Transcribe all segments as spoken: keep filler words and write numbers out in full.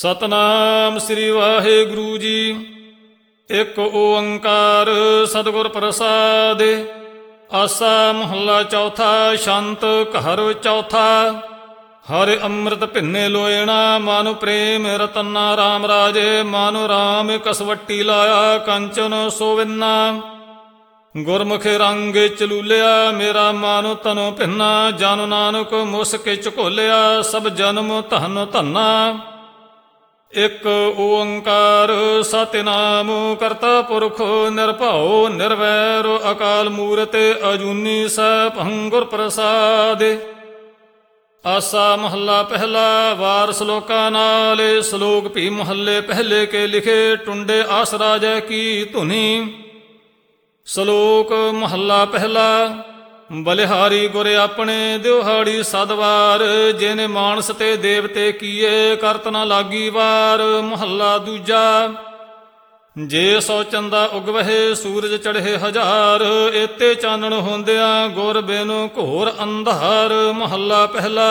ਸਤਨਾਮ ਸ੍ਰੀ ਵਾਹਿਗੁਰੂ ਜੀ। ਇੱਕ ਓੰਕਾਰ ਸਤਿਗੁਰ ਪ੍ਰਸਾਦਿ। ਆਸਾ ਮਹੱਲਾ ਚੌਥਾ। ਸ਼ੰਤ ਘਰ ਚੌਥਾ। ਹਰਿ ਅੰਮ੍ਰਿਤ ਭਿੰਨੇ ਲੋਇਣਾ, ਮਨੁ ਪ੍ਰੇਮ ਰਤਨਾ ਰਾਮ ਰਾਜੇ। ਮਨੁ ਰਾਮ ਕਸਵੱਟੀ ਲਾਇਆ, ਕੰਚਨ ਸੋਵਿੰਨਾ। ਗੁਰਮੁਖਿ ਰੰਗ ਚਲੂਲਿਆ, ਮੇਰਾ ਮਨੁ ਤਨੁ ਭਿੰਨਾ। ਜਨ ਨਾਨਕ ਮੁਸਕਿ ਝਕੋਲਿਆ, ਸਭ ਜਨਮ ਧਨ ਧੰਨਾ। ਇੱਕ ਓੰਕਾਰ ਸਤਿਨਾਮ ਕਰਤਾ ਪੁਰਖ ਨਿਰਭਉ ਨਿਰਵੈਰ ਅਕਾਲ ਮੂਰਤਿ ਅਜੂਨੀ ਸੈਭੰ ਗੁਰ ਪ੍ਰਸਾਦਿ। ਆਸਾ ਮਹੱਲਾ ਪਹਿਲਾ। ਵਾਰ ਸ਼ਲੋਕਾਂ ਨਾਲ। ਸ਼ਲੋਕ ਭੀ ਮਹੱਲੇ ਪਹਿਲੇ ਕੇ ਲਿਖੇ, ਟੁੰਡੇ ਆਸ ਰਾਜੈ ਕੀ ਧੁਨੀ। ਸ਼ਲੋਕ ਮਹੱਲਾ ਪਹਿਲਾ। ਬਲਿਹਾਰੀ ਗੁਰ ਆਪਣੇ ਦਿਵਹਾੜੀ ਸਦਵਾਰ। ਜਿਨੇ ਮਾਨਸ ਤੇ ਦੇਵਤੇ ਕੀਏ, ਕਰਤ ਨਾ ਲਾਗੀ ਵਾਰ। ਮਹੱਲਾ ਦੂਜਾ। ਜੇ ਸੌ ਚੰਦਾ ਉਗਵਹਿ, ਸੂਰਜ ਚੜ੍ਹੇ ਹਜ਼ਾਰ। ਏਤੇ ਚਾਨਣ ਹੁੰਦਿਆਂ, ਗੁਰ ਬਿਨੁ ਘੋਰ ਅੰਧਾਰ। ਮਹੱਲਾ ਪਹਿਲਾ।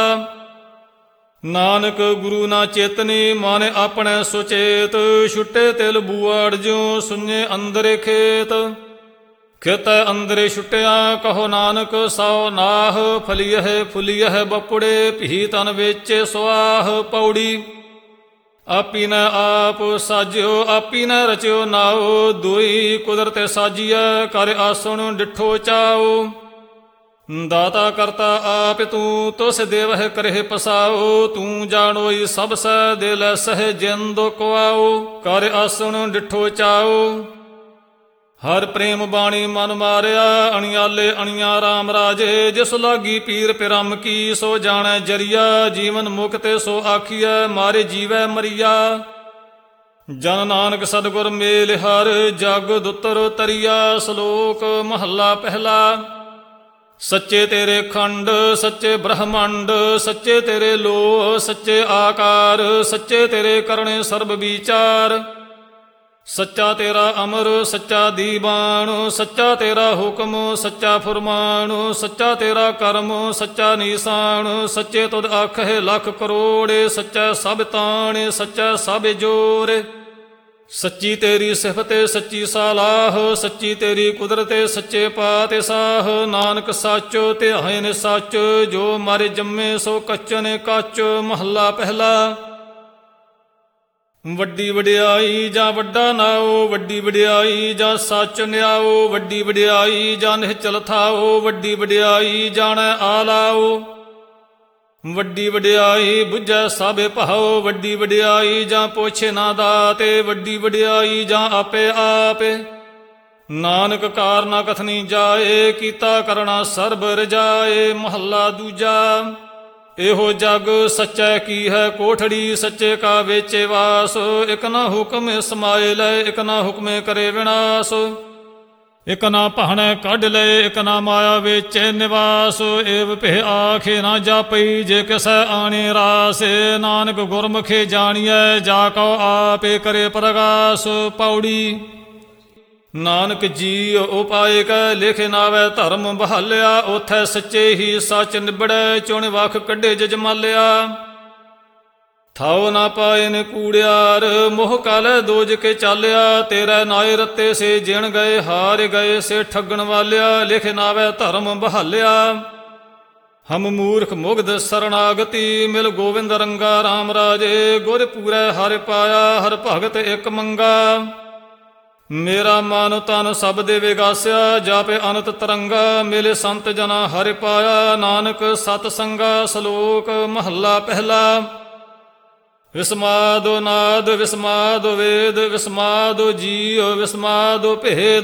ਨਾਨਕ ਗੁਰੂ ਨਾ ਚੇਤਨੀ, ਮਨ ਆਪਣੇ ਸੁਚੇਤ। ਛੁੱਟੇ ਤਿਲ ਬੂਆੜ ਜਿਉ, ਸੁਣੇ ਅੰਦਰੇ ਖੇਤ। ਖੇਤੈ ਅੰਦਰੇ ਛੁੱਟਿਆ, ਕਹੋ ਨਾਨਕ ਸੌ ਨਾਹ। ਫਲੀਅਹਿ ਫੁਲੀਅਹਿ ਬਪੁੜੇ, ਭੀ ਤਨ ਵੇਚੇ ਸੁਆਹ। ਪੌੜੀ। ਆਪੀ ਨ ਆਪ ਸਾਜਿਓ, ਆਪੀ ਨ ਰਚਿਓ ਨਾਉ। ਦੁਈ ਕੁਦਰਤ ਸਾਜੀਐ, ਕਰ ਆਸਣ ਡਿਠੋ ਚਾਉ। ਦਾਤਾ ਕਰਤਾ ਆਪ ਤੂੰ, ਤੁਸ ਦੇਵਹਿ ਕਰਹਿ ਪਸਾਉ। ਤੂੰ ਜਾਣੋਈ ਸਭ ਸਹਿ, ਦੇ ਲੈ ਸਹਿ ਜਿੰਦ ਕੁਆਉ। ਕਰ ਆਸਣ ਡਿਠੋ ਚਾਉ। ਹਰ ਪ੍ਰੇਮ ਬਾਣੀ ਮਨ ਮਾਰਿਆ, ਅਣਿਆਲੇ ਅਣੀਆਂ ਰਾਮ ਰਾਜੇ। ਜਿਸ ਲਾਗੀ ਪੀਰ ਪਿਰਮ ਕੀ, ਸੋ ਜਾਣੈ ਜਰੀਆ। ਜੀਵਨ ਮੁਕਤਿ ਸੋ ਆਖੀਐ, ਮਾਰੇ ਜੀਵੈ ਮਰੀਆ। ਜਨ ਨਾਨਕ ਸਤਿਗੁਰ ਮੇਲ ਹਰ, ਜਗ ਦੁਤਰ ਤਰੀਆ। ਸ਼ਲੋਕ ਮਹੱਲਾ ਪਹਿਲਾ। ਸੱਚੇ ਤੇਰੇ ਖੰਡ, ਸੱਚੇ ਬ੍ਰਹਮੰਡ। ਸੱਚੇ ਤੇਰੇ ਲੋਹ, ਸੱਚੇ ਆਕਾਰ। ਸੱਚੇ ਤੇਰੇ ਕਰਨੇ ਸਰਬ ਵਿਚਾਰ। ਸੱਚਾ ਤੇਰਾ ਅਮਰ, ਸੱਚਾ ਦੀਵਾਨ। ਸੱਚਾ ਤੇਰਾ ਹੁਕਮ, ਸੱਚਾ ਫੁਰਮਾਨ। ਸੱਚਾ ਤੇਰਾ ਕਰਮ, ਸੱਚਾ ਨੀਸਾਨ। ਸੱਚੇ ਤੁਧ ਆਖਹਿ ਲੱਖ ਕਰੋੜੇ। ਸੱਚਾ ਸਭ ਤਾਣੇ, ਸੱਚਾ ਸਭ ਜੋਰ। ਸੱਚੀ ਤੇਰੀ ਸਿਫਤ, ਸੱਚੀ ਸਲਾਹ। ਸੱਚੀ ਤੇਰੀ ਕੁਦਰਤ, ਸੱਚੇ ਪਾਤਸ਼ਾਹ। ਨਾਨਕ ਸੱਚ ਧਿਆਇਨ ਸੱਚ, ਜੋ ਮਰ ਜੰਮੇ ਸੋ ਕੱਚਨ ਕੱਚ। ਮਹੱਲਾ ਪਹਿਲਾ। ਵੱਡੀ ਵਡਿਆਈ ਜਾਂ ਵੱਡਾ ਨਾਉ, ਵੱਡੀ ਵਡਿਆਈ ਜਾਂ ਸੱਚ ਨਿਆਉ। ਵੱਡੀ ਵਡਿਆਈ ਜਾਂ ਨਿਹਚਲ ਥਾਉ, ਵੱਡੀ ਵਡਿਆਈ ਜਾਣੈ ਆਲਾਉ। ਵੱਡੀ ਵਡਿਆਈ ਬੁੱਝੈ ਸਭ ਭਾਉ, ਵੱਡੀ ਵਡਿਆਈ ਜਾਂ ਪੁੱਛੇ ਨਾ ਦਾਤੇ। ਵੱਡੀ ਵਡਿਆਈ ਜਾਂ ਆਪੇ ਆਪੇ, ਨਾਨਕ ਕਾਰ ਨਾ ਕਥਨੀ ਜਾਏ। ਕੀਤਾ ਕਰਣਾ ਸਰਬ ਰਜਾਏ। ਮਹੱਲਾ ਦੂਜਾ। ਇਹੋ ਜਗ ਸੱਚੈ ਕੀ ਹੈ ਕੋਠੜੀ, ਸੱਚੇ ਕਾ ਵੇਚੇ ਵਾਸ। ਇਕ ਨਾ ਹੁਕਮ ਸਮਾਏ ਲੈ, ਇਕ ਨਾ ਹੁਕਮੇ ਕਰੇ ਵਿਨਾਸ਼। ਇਕ ਨਾ ਭਾਣੈ ਕੱਢ ਲਏ, ਇਕ ਨਾ ਮਾਇਆ ਵੇਚੇ ਨਿਵਾਸ। ਏਵ ਭੇ ਆਖੇ ਨਾ ਜਾਪਈ, ਜੇ ਕਿਸੈ ਆਣੇ ਰਾਸ। ਨਾਨਕ ਗੁਰਮੁਖੇ ਜਾਣੀਐ, ਜਾ ਕਉ ਆਪੇ ਕਰੇ ਪ੍ਰਗਾਸ। ਪੌੜੀ। ਨਾਨਕ ਜੀ ਉਪਾਇ ਕੈ, ਲਿਖਿ ਨਾਵੈ ਧਰਮ ਬਹਾਲਿਆ। ਉਥੈ ਸੱਚੇ ਹੀ ਸੱਚ ਨਿਬੜੈ, ਚੁਣ ਵਖ ਕੱਢੇ ਜਜਮਾਲਿਆ। ਥਾਉ ਨਾ ਪਾਏ ਨੇ ਕੂੜਿਆਰ, ਮੋਹ ਕਾਲੈ ਦੋਜ ਕੇ ਚਾਲਿਆ। ਤੇਰੇ ਨਾਏ ਰੱਤੇ ਸੇ ਜਿਣ ਗਏ, ਹਾਰ ਗਏ ਸੇ ਠੱਗਣ ਵਾਲਿਆ। ਲਿਖਿ ਨਾਵੈ ਧਰਮ ਬਹਾਲਿਆ। ਹਮ ਮੂਰਖ ਮੁਗਧ ਸਰਣਾਗਤੀ, ਮਿਲ ਗੋਵਿੰਦ ਰੰਗਾ ਰਾਮ ਰਾਜੇ। ਗੁਰ ਪੂਰੈ ਹਰਿ ਪਾਇਆ, ਹਰ ਭਗਤ ਇੱਕ ਮੰਗਾ। ਮੇਰਾ ਮਨ ਤਨ ਸਭ ਦੇ ਵਿਗਾਸਿਆ, ਜਾਪੇ ਅਨੰਤ ਤਰੰਗਾ। ਮਿਲੇ ਸੰਤ ਜਨਾ ਹਰਿ ਪਾਇਆ, ਨਾਨਕ ਸਤ ਸੰਗਾ। ਸ਼ਲੋਕ ਮਹੱਲਾ ਪਹਿਲਾ। ਵਿਸਮਾਦੋ ਨਾਦ, ਵਿਸਮਾਦੋ ਵੇਦ। ਵਿਸਮਾਦੋ ਜੀਉ, ਵਿਸਮਾਦੋ ਭੇਦ।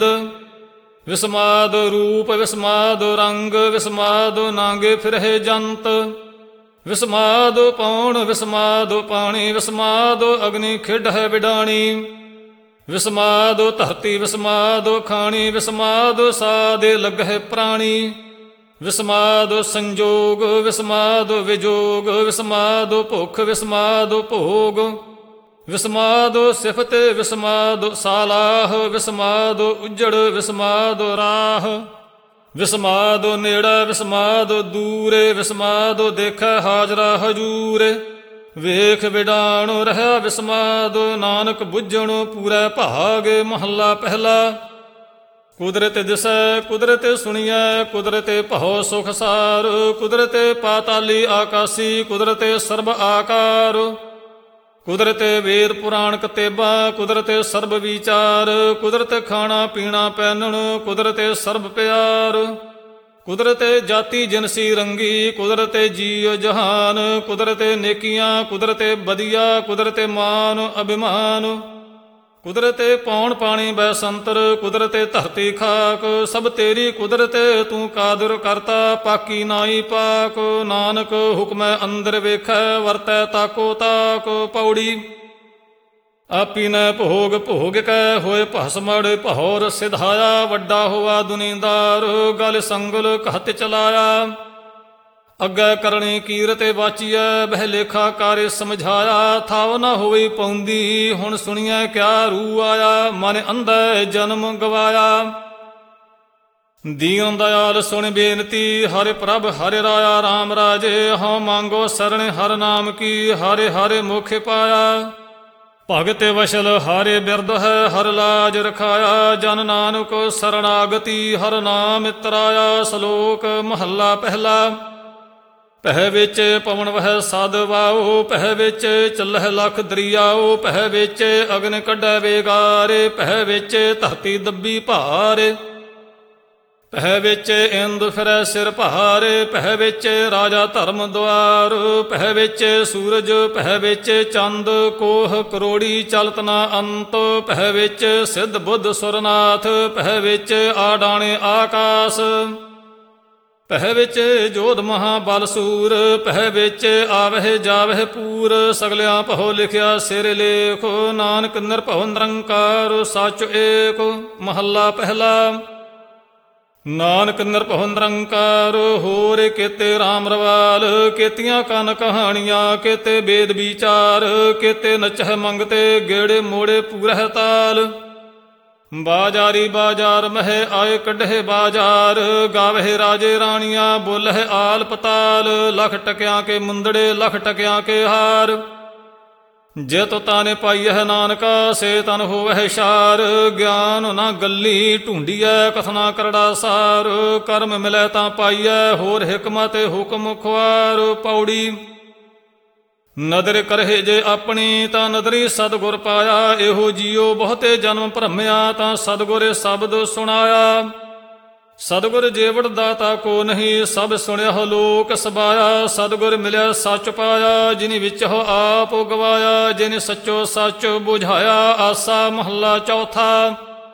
ਵਿਸਮਾਦੋ ਰੂਪ, ਵਿਸਮਾਦੋ ਰੰਗ। ਵਿਸਮਾਦੋ ਨਾਂਗੇ ਫਿਰਹਿ ਜੰਤ। ਵਿਸਮਾਦੋ ਪੌਣ, ਵਿਸਮਾਦੋ ਪਾਣੀ। ਵਿਸਮਾਦੋ ਅਗਨੀ ਖੇਡਹਿ ਵਿਡਾਣੀ। ਵਿਸਮਾਦੋ ਧਰਤੀ, ਵਿਸਮਾਦੋ ਖਾਣੀ। ਵਿਸਮਾਦੋ ਸਾਦੇ ਲੱਗਹਿ ਪ੍ਰਾਣੀ। ਵਿਸਮਾਦੋ ਸੰਜੋਗ, ਵਿਸਮਾਦੋ ਵਿਜੋਗ। ਵਿਸਮਾਦੋ ਭੁੱਖ, ਵਿਸਮਾਦੋ ਭੋਗ। ਵਿਸਮਾਦੋ ਸਿਫਤ, ਵਿਸਮਾਦੋ ਸਾਲਾਹ। ਵਿਸਮਾਦੋ ਉਜੜ, ਵਿਸਮਾਦੋ ਰਾਹ। ਵਿਸਮਾਦੋ ਨੇੜਾ, ਵਿਸਮਾਦੋ ਦੂਰੇ। ਵਿਸਮਾਦੋ ਦੇਖੈ ਹਾਜ਼ਰਾ ਹਜੂਰ। ਵੇਖ ਵਿਡਾਣ ਰਹਿ ਵਿਸਮਾਦ, ਨਾਨਕ ਬੁੱਝਣ ਪੂਰੈ ਭਾਗ। ਮਹੱਲਾ ਪਹਿਲਾ। ਕੁਦਰਤ ਦਿਸੈ ਕੁਦਰਤ ਸੁਣੀਐ, ਕੁਦਰਤ ਭਉ ਸੁਖ ਸਾਰ, ਕੁਦਰਤ ਪਾਤਾਲੀ ਆਕਾਸੀ, ਕੁਦਰਤ ਸਰਬ ਆਕਾਰ, ਕੁਦਰਤ ਵੇਦ ਪੁਰਾਣ ਕਤੇਬਾਂ, ਕੁਦਰਤ ਸਰਬ ਵਿਚਾਰ, ਕੁਦਰਤ ਖਾਣਾ ਪੀਣਾ ਪਹਿਨਣ, ਕੁਦਰਤ ਸਰਬ ਪਿਆਰ, ਕੁਦਰਤ ਜਾਤੀ ਜਿਨਸੀ ਰੰਗੀ, ਕੁਦਰਤ ਜੀਉ ਜਹਾਨ, ਕੁਦਰਤ ਨੇਕੀਆਂ, ਕੁਦਰਤ ਬਦੀਆ, ਕੁਦਰਤ ਮਾਨ ਅਭਿਮਾਨ, ਕੁਦਰਤ ਪੌਣ ਪਾਣੀ ਬੈ ਸੰਤਰ, ਕੁਦਰਤ ਧਰਤੀ ਖਾਕ, ਸਭ ਤੇਰੀ ਕੁਦਰਤ ਤੂੰ ਕਾਦਰ ਕਰਤਾ, ਪਾਕੀ ਨਾਈ ਪਾਕ। ਨਾਨਕ ਹੁਕਮੈ ਅੰਦਰ ਵੇਖੈ, ਵਰਤੈ ਤਾਕੋ ਤਾਕ। ਪੌੜੀ। ਆਪੀ ਨੈ ਭੋਗ ਭੋਗ ਕੈ, ਹੋਏ ਭਸਮੜ ਭੌਰ ਸਿਧਾਇਆ, ਵੱਡਾ ਹੋਆ ਦੁਨੀਦਾਰ, ਗਲ ਸੰਗਲ ਘਤ ਚਲਾਇਆ, ਅੱਗੇ ਕਰਨੀ ਕੀਰਤੇ ਵਾਚੀਐ, ਬਹਿ ਲੇਖਾ ਕਾਰੇ ਸਮਝਾਇਆ, ਥਾਵ ਨਾ ਹੋਈ ਪਉਂਦੀ, ਹੁਣ ਸੁਣੀਐ ਕਿਆ ਰੂ ਆਇਆ, ਮਨ ਅੰਧੈ ਜਨਮ ਗਵਾਇਆ। ਦੀਨ ਦਇਆਲ ਸੁਣ ਬੇਨਤੀ, ਹਰਿ ਪ੍ਰਭ ਹਰਿ ਰਾਇਆ, ਰਾਮ ਰਾਜੇ ਹਉ ਮੰਗੋ ਸਰਣ ਹਰਿ ਨਾਮ ਕੀ, ਹਰਿ ਹਰਿ ਮੁਖ ਪਾਇਆ। ਭਗਤ ਵਸ਼ਲ ਹਾਰੇ ਬਿਰਦ ਹੈ, ਹਰ ਲਾਜ ਰਖਾਇਆ, ਜਨ ਨਾਨਕ ਸਰਣਾਗਤੀ, ਹਰ ਨਾਮ ਤਰਾਇਆ। ਸ਼ਲੋਕ ਮਹੱਲਾ ਪਹਿਲਾ। ਪਹਿ ਵਿੱਚ ਪਵਨ ਵਹਿ ਸਦ ਵਾਓ, ਪਹਿ ਵਿੱਚ ਚੱਲਹਿ ਲਖ ਦਰਿਆਓ, ਪਹਿ ਵਿੱਚ ਅਗਨ ਕੱਢੈ ਵੇਗਾਰੇ, ਪਹਿ ਵਿੱਚ ਧਰਤੀ ਦੱਬੀ ਭਾਰੇ, ਪਹਿ ਵਿੱਚ ਇੰਦ ਫਿਰੈ ਸਿਰ ਭਾਰੇ, ਪਹਿ ਵਿੱਚ ਰਾਜਾ ਧਰਮ ਦੁਆਰ, ਪਹਿ ਵਿੱਚ ਸੂਰਜ, ਪਹਿ ਵਿੱਚ ਚੰਦ, ਕੋਹ ਕਰੋੜੀ ਚਲਤ ਨਾ ਅੰਤ, ਪਹਿ ਵਿੱਚ ਸਿੱਧ ਬੁੱਧ ਸੁਰਨਾਥ, ਪਹਿ ਵਿੱਚ ਆਡਾਣੇ ਆਕਾਸ, ਪਹਿ ਵਿੱਚ ਜੋਧ ਮਹਾਬਲ ਸੂਰ, ਪਹਿ ਵਿੱਚ ਆਵਹਿ ਜਾਵਹਿ ਪੂਰ, ਸਗਲਿਆਂ ਭਉ ਲਿਖਿਆ ਸਿਰ ਲੇਖ, ਨਾਨਕ ਨਿਰਭਉ ਨਿਰੰਕਾਰ ਸੱਚ ਏਕ। ਮਹੱਲਾ ਪਹਿਲਾ। ਨਾਨਕ ਨਿਰਭਉ ਨਿਰੰਕਾਰ, ਹੋਰ ਕੇਤੇ ਰਾਮ ਰਵਾਲ, ਕੇਤੀਆਂ ਕਨ ਕਹਾਣੀਆਂ, ਕੇਤੇ ਵੇਦ ਵਿਚਾਰ, ਕੇਤੇ ਨਚਹਿ ਮੰਗਤੇ, ਗੇੜੇ ਮੋੜੇ ਪੂਰਹਿ ਤਾਲ, ਬਾਜਾਰੀ ਬਾਜ਼ਾਰ ਮਹਿ ਆਏ ਕੱਢੇ ਬਾਜ਼ਾਰ, ਗਾਵਹਿ ਰਾਜੇ ਰਾਣੀਆਂ, ਬੋਲਹਿ ਆਲ ਪਤਾਲ, ਲਖ ਟਕਿਆਂ ਕੇ ਮੁੰਦੜੇ, ਲਖ ਟਕਿਆਂ ਕੇ ਹਾਰ, ਜੇ ਤੋ ਤਾਨੇ ਪਾਈਐ ਨਾਨਕਾ, ਸੇ ਤਨ ਹੋਵਹਿ ਸ਼ਾਰ, ਗਿਆਨ ਨਾ ਗੱਲੀ ਢੂੰਡੀਐ, ਕਥਨਾ ਕਰੜਾ ਸਾਰ, ਕਰਮ ਮਿਲੈ ਤਾਂ ਪਾਈਐ, ਹੋਰ ਹਿਕਮਤ ਹੁਕਮ ਖੁਆਰ। ਪੌੜੀ। ਨਦਰ ਕਰਹਿ ਜੇ ਆਪਣੀ, ਤਾਂ ਨਦਰੀ ਸਤਿਗੁਰ ਪਾਇਆ, ਇਹੋ ਜੀਓ ਬਹੁਤੇ ਜਨਮ ਭਰਮਿਆ, ਤਾਂ ਸਤਿਗੁਰ ਸ਼ਬਦ ਸੁਣਾਇਆ। ਸਤਿਗੁਰ ਜੀਵੜ ਦਾਤਾ ਕੋ ਨਹੀਂ, ਸਭ ਸੁਣਿਆ ਲੋਕ ਸਬਾਇਆ, ਸਤਿਗੁਰ ਮਿਲਿਆ ਸੱਚ ਪਾਇਆ, ਜਿਨੀ ਵਿੱਚ ਹੋ ਆਪ ਗਵਾਇਆ, ਜਿਨ ਸੱਚੋ ਸੱਚ ਬੁਝਾਇਆ। ਆਸਾ ਮਹੱਲਾ ਚੌਥਾ।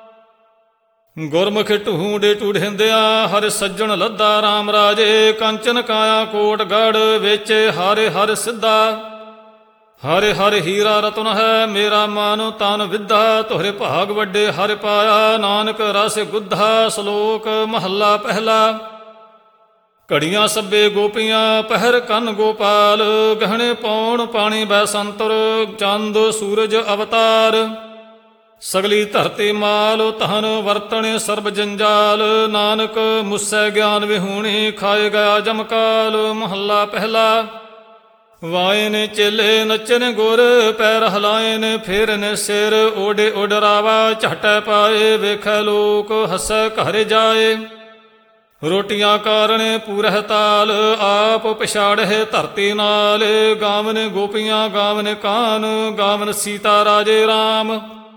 ਗੁਰਮੁਖ ਢੂੰਡੇ ਢੂੰਡਿੰਦਿਆਂ, ਹਰਿ ਸੱਜਣ ਲੱਦਾ ਰਾਮ ਰਾਜੇ, ਕੰਚਨ ਕਾਇਆ ਕੋਟ ਗੜ, ਵਿੱਚ ਹਰਿ ਹਰਿ ਸਿੱਧਾ, ਹਰਿ ਹਰਿ ਹੀਰਾ ਰਤਨ ਹੈ, ਮੇਰਾ ਮਨ ਤਨ ਵਿਦਾ, ਤੋਹਰੇ ਭਾਗ ਵੱਡੇ ਹਰਿ ਪਾਇਆ, ਨਾਨਕ ਰਸ ਗੁੱਧਾ। ਸ਼ਲੋਕ ਮਹੱਲਾ ਪਹਿਲਾ। ਘੜੀਆਂ ਸੱਬੇ ਗੋਪੀਆਂ, ਪਹਿਰ ਕੰਨ ਗੋਪਾਲ, ਗਹਿਣੇ ਪਾਉਣ ਪਾਣੀ ਬੈ ਸੰਤਰ, ਚੰਦ ਸੂਰਜ ਅਵਤਾਰ, ਸਗਲੀ ਧਰਤੀ ਮਾਲ, ਤਹਨ ਵਰਤਣੇ ਸਰਬ ਜੰਜਾਲ, ਨਾਨਕ ਮੁਸੈ ਗਿਆਨ ਵਿਹੂਣੀ, ਖਾਏ ਗਿਆ ਜਮਕਾਲ। ਮਹੱਲਾ ਪਹਿਲਾ। ਵਾਏ ਨੇ ਚੇਲੇ ਨੱਚਨ ਗੁਰ, ਪੈਰ ਹਲਾਏ ਨੇ ਫੇਰਨ ਸਿਰ, ਓਡੇ ਉਡਰਾਵਾ ਝਟੈ ਪਾਏ, ਵੇਖੈ ਲੋਕ ਹੱਸੈ ਘਰ ਜਾਏ, ਰੋਟੀਆਂ ਕਾਰਣੇ ਪੂਰਹਿ ਤਾਲ, ਆਪ ਪਛਾੜਹਿ ਧਰਤੀ ਨਾਲ, ਗਾਵਨ ਗੋਪੀਆਂ ਗਾਵਨ ਕਾਨ, ਗਾਵਨ ਸੀਤਾ ਰਾਜੇ ਰਾਮ,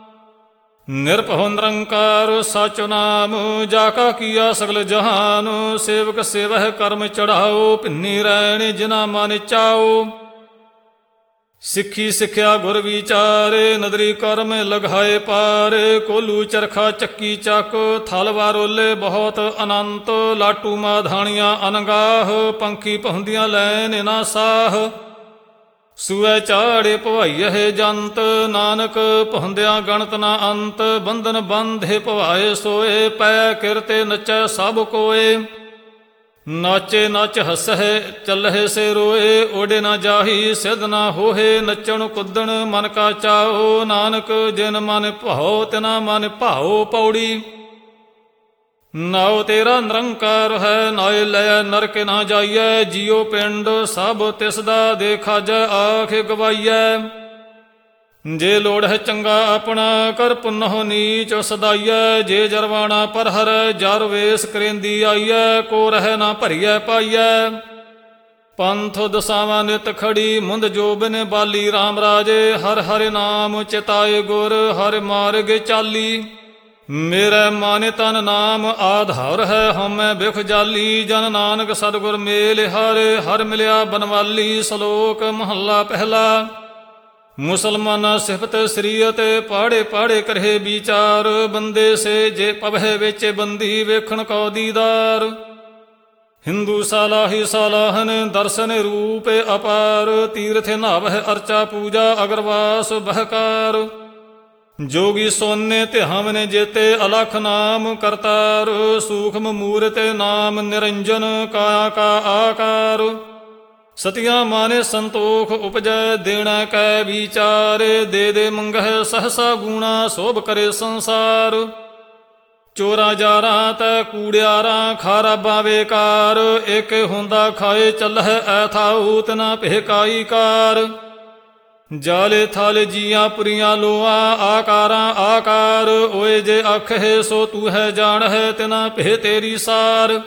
ਨਿਰਭਉ ਨਿਰੰਕਾਰ ਸਚ ਨਾਮ, ਜਾ ਕਾ ਕੀਆ ਸਗਲ ਜਹਾਨ, ਸੇਵਕ ਸੇਵਹਿ ਕਰਮ ਚੜਾਓ, ਭਿੰਨੀ ਰੈਣ ਜਿਨਾ ਮਨ ਚਾਓ, ਸਿੱਖੀ ਸਿੱਖਿਆ ਗੁਰ ਵਿਚਾਰੇ, ਨਦਰੀ ਕਰਮ ਲਗਾਏ ਪਾਰੇ, ਕੋਲੂ ਚਰਖਾ ਚੱਕੀ ਚੱਕ, ਥਲ ਵਾਰੋਲੇ ਬਹੁਤ ਅਨੰਤ, ਲਾਟੂ ਮਾਧਾਣੀਆਂ ਅਨਗਾਹ, ਪੰਖੀ ਪਹੁੰਦੀਆਂ ਲੈਨ ਨਾ ਸਾਹ, ਸੂਐ ਚਾੜੇ ਭਵਾਈਏ ਜੰਤ, ਨਾਨਕ ਪਹੁੰਦਿਆਂ ਗਣਤ ਨਾ ਅੰਤ, ਬੰਧਨ ਬੰਧੇ ਭਵਾਏ ਸੋਏ, ਪੈ ਕਿਰਤੇ ਨਚੈ ਸਭ ਕੋਏ, ਨਾਚੇ ਨਚ ਹੱਸਹਿ ਚੱਲਹਿ ਸੇ ਰੋਏ, ਓਡੇ ਨਾ ਜਾਹੀ ਸਿਧ ਨਾ ਹੋਏ, ਨੱਚਣ ਕੁੱਦਣ ਮਨ ਕਾ ਚਾਓ, ਨਾਨਕ ਜਿਨ ਮਨ ਭਾਓ ਤਿਨਾ ਮਨ ਭਾਓ। ਪੌੜੀ। ਨਾਉ ਤੇਰਾ ਨਿਰੰਕਾਰ ਹੈ, ਨਾਏ ਲੈ ਨਰਕ ਨਾ ਜਾਈਐ। ਜੀਉ ਪਿੰਡ ਸਭ ਤਿਸ ਦਾ ਦੇਖਾ ਜੈ ਆਖ ਗਵਾਈਐ। ਜੇ ਲੋੜ ਹੈ ਚੰਗਾ ਆਪਣਾ ਕਰ ਪੁਨਹੁ ਨੀਚ ਸਦਾਈਐ। ਜੇ ਜਰਵਾਣਾ ਪਰ ਹਰੈ ਜਰ ਵੇਸ ਕਰੇਂਦੀ ਆਈਐ। ਕੋ ਰਹਿ ਨਾ ਭਰੀਐ ਪਾਈਐ। ਪੰਥ ਦਸਾਵਾਂ ਨਿਤ ਖੜੀ ਮੁੰਦ ਜੋਬਨ ਬਾਲੀ ਰਾਮ ਰਾਜੇ। ਹਰ ਹਰਿ ਨਾਮ ਚਿਤਾਏ ਗੁਰ ਹਰਿ ਮਾਰਗ ਚਾਲੀ। ਮੇਰੇ ਮਨ ਤਨ ਨਾਮ ਆਧਾਰ ਹੈ ਹਉਮੈ ਬਿਖ ਜਾਲੀ। ਜਨ ਨਾਨਕ ਸਤਿਗੁਰ ਮੇਲ ਹਰਿ ਹਰਿ ਮਿਲਿਆ ਬਨਵਾਲੀ। ਸ਼ਲੋਕ ਮਹੱਲਾ ਪਹਿਲਾ। ਮੁਸਲਮਾਨਾ ਸਿਫਤ ਸ੍ਰੀਅਤ ਪਾੜੇ ਪਾੜੇ ਕਰਹਿ ਵਿਚਾਰ। ਬੰਦੇ ਸੇ ਜੇ ਪਵਹਿ ਵਿੱਚ ਬੰਦੀ ਵੇਖਣ ਕਉ ਦੀਦਾਰ। ਹਿੰਦੂ ਸਾਲਾਹੀ ਸਾਲਾਹਨ ਦਰਸ਼ਨ ਰੂਪ ਅਪਾਰ। ਤੀਰਥ ਨਾਵਹਿ ਅਰਚਾ ਪੂਜਾ ਅਗਰਵਾਸ ਬਹਕਾਰ। ਜੋਗੀ ਸੋਨੇ ਧਿਆਵਨ ਜੇਤੇ ਅਲਖ ਨਾਮ ਕਰਤਾਰ। ਸੂਖਮ ਮੂਰਤ ਨਾਮ ਨਿਰੰਜਨ ਕਾਇਆ ਕਾ ਆਕਾਰ। ਸਤਿਆ ਮਾਨੇ ਸੰਤੋਖ ਉਪਜੈ ਦੇਣਾ ਕੈ ਵਿਚਾਰ। ਦੇ ਦੇ ਮੰਗਹਿ ਸਹਸਾ ਗੂਣਾ ਸੋਭ ਕਰੇ ਸੰਸਾਰ। ਚੋਰਾ ਜਾਰਾਂ ਤੈ ਕੂੜਿਆਰਾਂ ਖਾਰਾਬਾਂ ਵੇਕਾਰ। ਇੱਕ ਹੁੰਦਾ ਖਾਏ ਚੱਲਹਿ ਐਥਾਉ ਤਨਾ ਭੇਕਾਈ ਕਾਰ। ਜਾਲੇ ਥਾਲੇ ਜੀਆਂ ਪੁਰੀਆਂ ਲੋਆਂ ਆਕਾਰਾਂ ਆਕਾਰ। ਓਏ ਜੇ ਆਖੇ ਸੋ ਤੂੰ ਹੈ ਜਾਣ ਹੈ ਤਿਨਾ ਭੇ ਤੇਰੀ ਸਾਰ।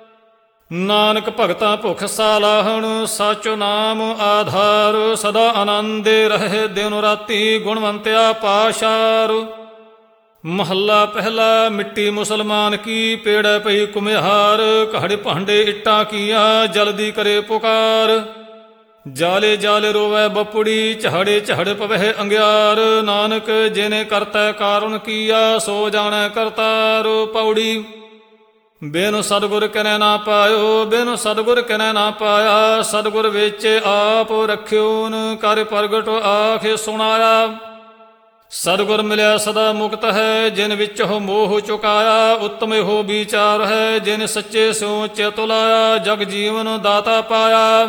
ਨਾਨਕ ਭਗਤਾਂ ਭੁਖ ਸਾਲਾਹਣ ਸਾਚੋ ਨਾਮ ਆਧਾਰ। ਸਦਾ ਆਨੰਦੇ ਰਹੇ ਦਿਨ ਰਾਤੀ ਗੁਣਵੰਤਿਆ ਪਾਸ਼ਾਰ। ਮਹੱਲਾ ਪਹਿਲਾ। ਮਿੱਟੀ ਮੁਸਲਮਾਨ ਕੀ ਪੇੜੈ ਪਈ ਕੁਮਿਹਾਰ। ਘੜੇ ਭਾਂਡੇ ਇੱਟਾਂ ਕੀਆਂ ਜਲਦੀ ਕਰੇ ਪੁਕਾਰ। ਜਾਲੇ ਜਾਲੇ ਰੋਵੈ ਬਪੁੜੀ ਝਾੜੇ ਝੜ ਪਵਹਿ ਅੰਗਿਆਰ। ਨਾਨਕ ਜਿਨੇ ਕਰਤੈ ਕਾਰੁਣ ਕੀਆ ਸੋ ਜਾਣੈ ਕਰਤਾਰ। ਪੌੜੀ। ਬਿਨ ਸਤਿਗੁਰ ਕਨੈ ਨਾ ਪਾਇਓ ਬਿਨ ਸਤਿਗੁਰ ਕਨੈ ਨਾ ਪਾਇਆ। ਸਤਿਗੁਰ ਵਿੱਚ ਆਪ ਰਖਿਓਨ ਕਰ ਪ੍ਰਗਟ ਆਖੇ ਸੁਣਾਇਆ। ਸਤਿਗੁਰ ਮਿਲਿਆ ਸਦਾ ਮੁਕਤ ਹੈ ਜਿਨ ਵਿੱਚ ਹੋ ਮੋਹ ਚੁਕਾਇਆ। ਉੱਤਮ ਇਹੋ ਵਿਚਾਰ ਹੈ ਜਿਨ ਸੱਚੇ ਸਿਉ ਚਿਤ ਲਾਇਆ। ਜਗ ਜੀਵਨ ਦਾਤਾ ਪਾਇਆ।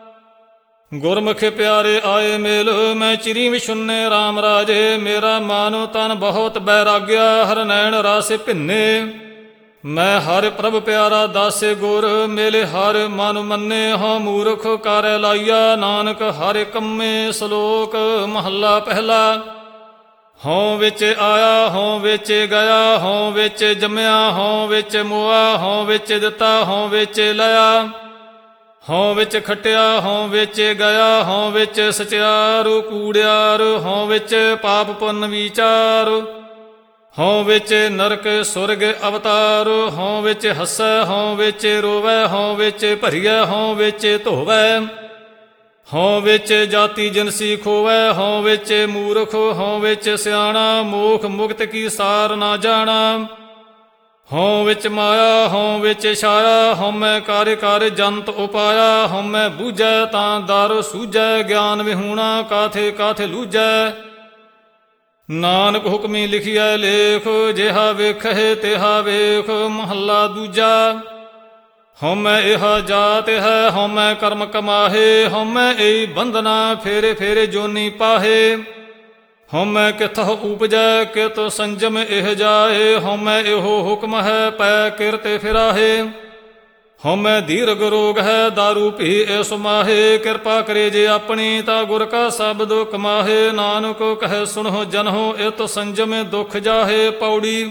ਗੁਰਮੁਖ ਪਿਆਰੇ ਆਏ ਮੇਲ ਮੈਂ ਚਿਰੀ ਵਿਸ਼ੁੰਨੇ ਰਾਮ ਰਾਜੇ। ਮੇਰਾ ਮਨ ਤਨ ਬਹੁਤ ਬੈਰਾਗਿਆ ਹਰ ਨੈਣ ਰਾਸੇ ਭਿੰਨੇ। ਮੈਂ ਹਰਿ ਪ੍ਰਭ ਪਿਆਰਾ ਦਾਸੇ ਗੁਰ ਮੇਲੇ ਹਰ ਮਨ ਮੰਨੇ। ਹੋ ਮੂਰਖ ਕਾਰੈ ਲਾਈਆ ਨਾਨਕ ਹਰਿ ਕੰਮੇ। ਸ਼ਲੋਕ ਮਹੱਲਾ ਪਹਿਲਾ। ਹਉ ਵਿੱਚ ਆਇਆ ਹਉ ਵਿੱਚ ਗਿਆ। ਹਉ ਵਿੱਚ ਜੰਮਿਆ ਹਉ ਵਿੱਚ ਮੋਆ। ਹਉ ਵਿੱਚ ਦਿੱਤਾ ਹਉ ਵਿੱਚ ਲਿਆ। ਹਉ ਵਿੱਚ ਖਟਿਆ ਹਉ ਵਿੱਚ ਗਿਆ। ਹਉ ਵਿੱਚ ਸਚਿਆਰ ਕੂੜਿਆਰ। ਹਉ ਵਿੱਚ ਪਾਪ ਪੁੰਨ ਵਿਚਾਰ। ਹਉ ਵਿੱਚ ਨਰਕ ਸੁਰਗ ਅਵਤਾਰ। ਹਉ ਵਿੱਚ ਹੱਸੈ ਹਉ ਵਿੱਚ ਰੋਵੈ। ਹਉ ਵਿੱਚ ਭਰੀਐ ਹਉ ਵਿੱਚ ਧੋਵੈ। ਹਉ ਵਿੱਚ ਜਾਤੀ ਜਿਨਸੀ ਖੋਵੈ। ਹਉ ਵਿੱਚ ਮੂਰਖ ਹਉ ਵਿੱਚ ਸਿਆਣਾ। ਮੋਖ ਮੁਕਤ ਕੀ ਸਾਰ ਨਾ ਜਾਣਾ। ਹਉ ਵਿੱਚ ਮਾਇਆ ਹਉ ਵਿੱਚ ਛਾਇਆ। ਹਉਮੈ ਕਰ ਕਰ ਜੰਤ ਉਪਾਇਆ। ਹਉਮੈ ਬੂਝੈ ਤਾਂ ਦਰ ਸੂਝੈ। ਗਿਆਨ ਵਿਹੂਣਾ ਕਾਥੇ ਕਾਥੇ ਲੂਝੈ। ਨਾਨਕ ਹੁਕਮੀ ਲਿਖਿਐ ਲੇਖ। ਜਿਹਾ ਵੇਖਹਿ ਤਿਹਾ ਵੇਖ। ਮਹੱਲਾ ਦੂਜਾ। ਹਉਮੈ ਇਹਾ ਜਾਤ ਹੈ ਹਉਮੈ ਕਰਮ ਕਮਾਹੇ। ਹਉਮੈ ਏਈ ਬੰਧਨਾ ਫੇਰੇ ਫੇਰੇ ਜੋਨੀ ਪਾਹੇ। ਹਉਮੈ ਕਿਥ ਉਪਜੈ ਕਿਤ ਸੰਜਮ ਇਹ ਜਾਏ। ਹਉਮੈ ਇਹੋ ਹੁਕਮ ਹੈ ਪੈ ਕਿਰਤੇ ਫਿਰਾਹੇ। ਹਉਮੈ ਦੀਰਘ ਰੋਗ ਹੈ ਦਾਰੂ ਪੀ ਏ ਸੁਮਾਹੇ। ਕਿਰਪਾ ਕਰੇ ਜੇ ਆਪਣੀ ਤਾਂ ਗੁਰ ਕਾ ਸ਼ਬਦ ਕਮਾਹੇ। ਨਾਨਕ ਕਹੈ ਸੁਣੋ ਜਨਹੁ ਇਤ ਸੰਜਮ ਦੁਖ ਜਾਹੇ। ਪੌੜੀ।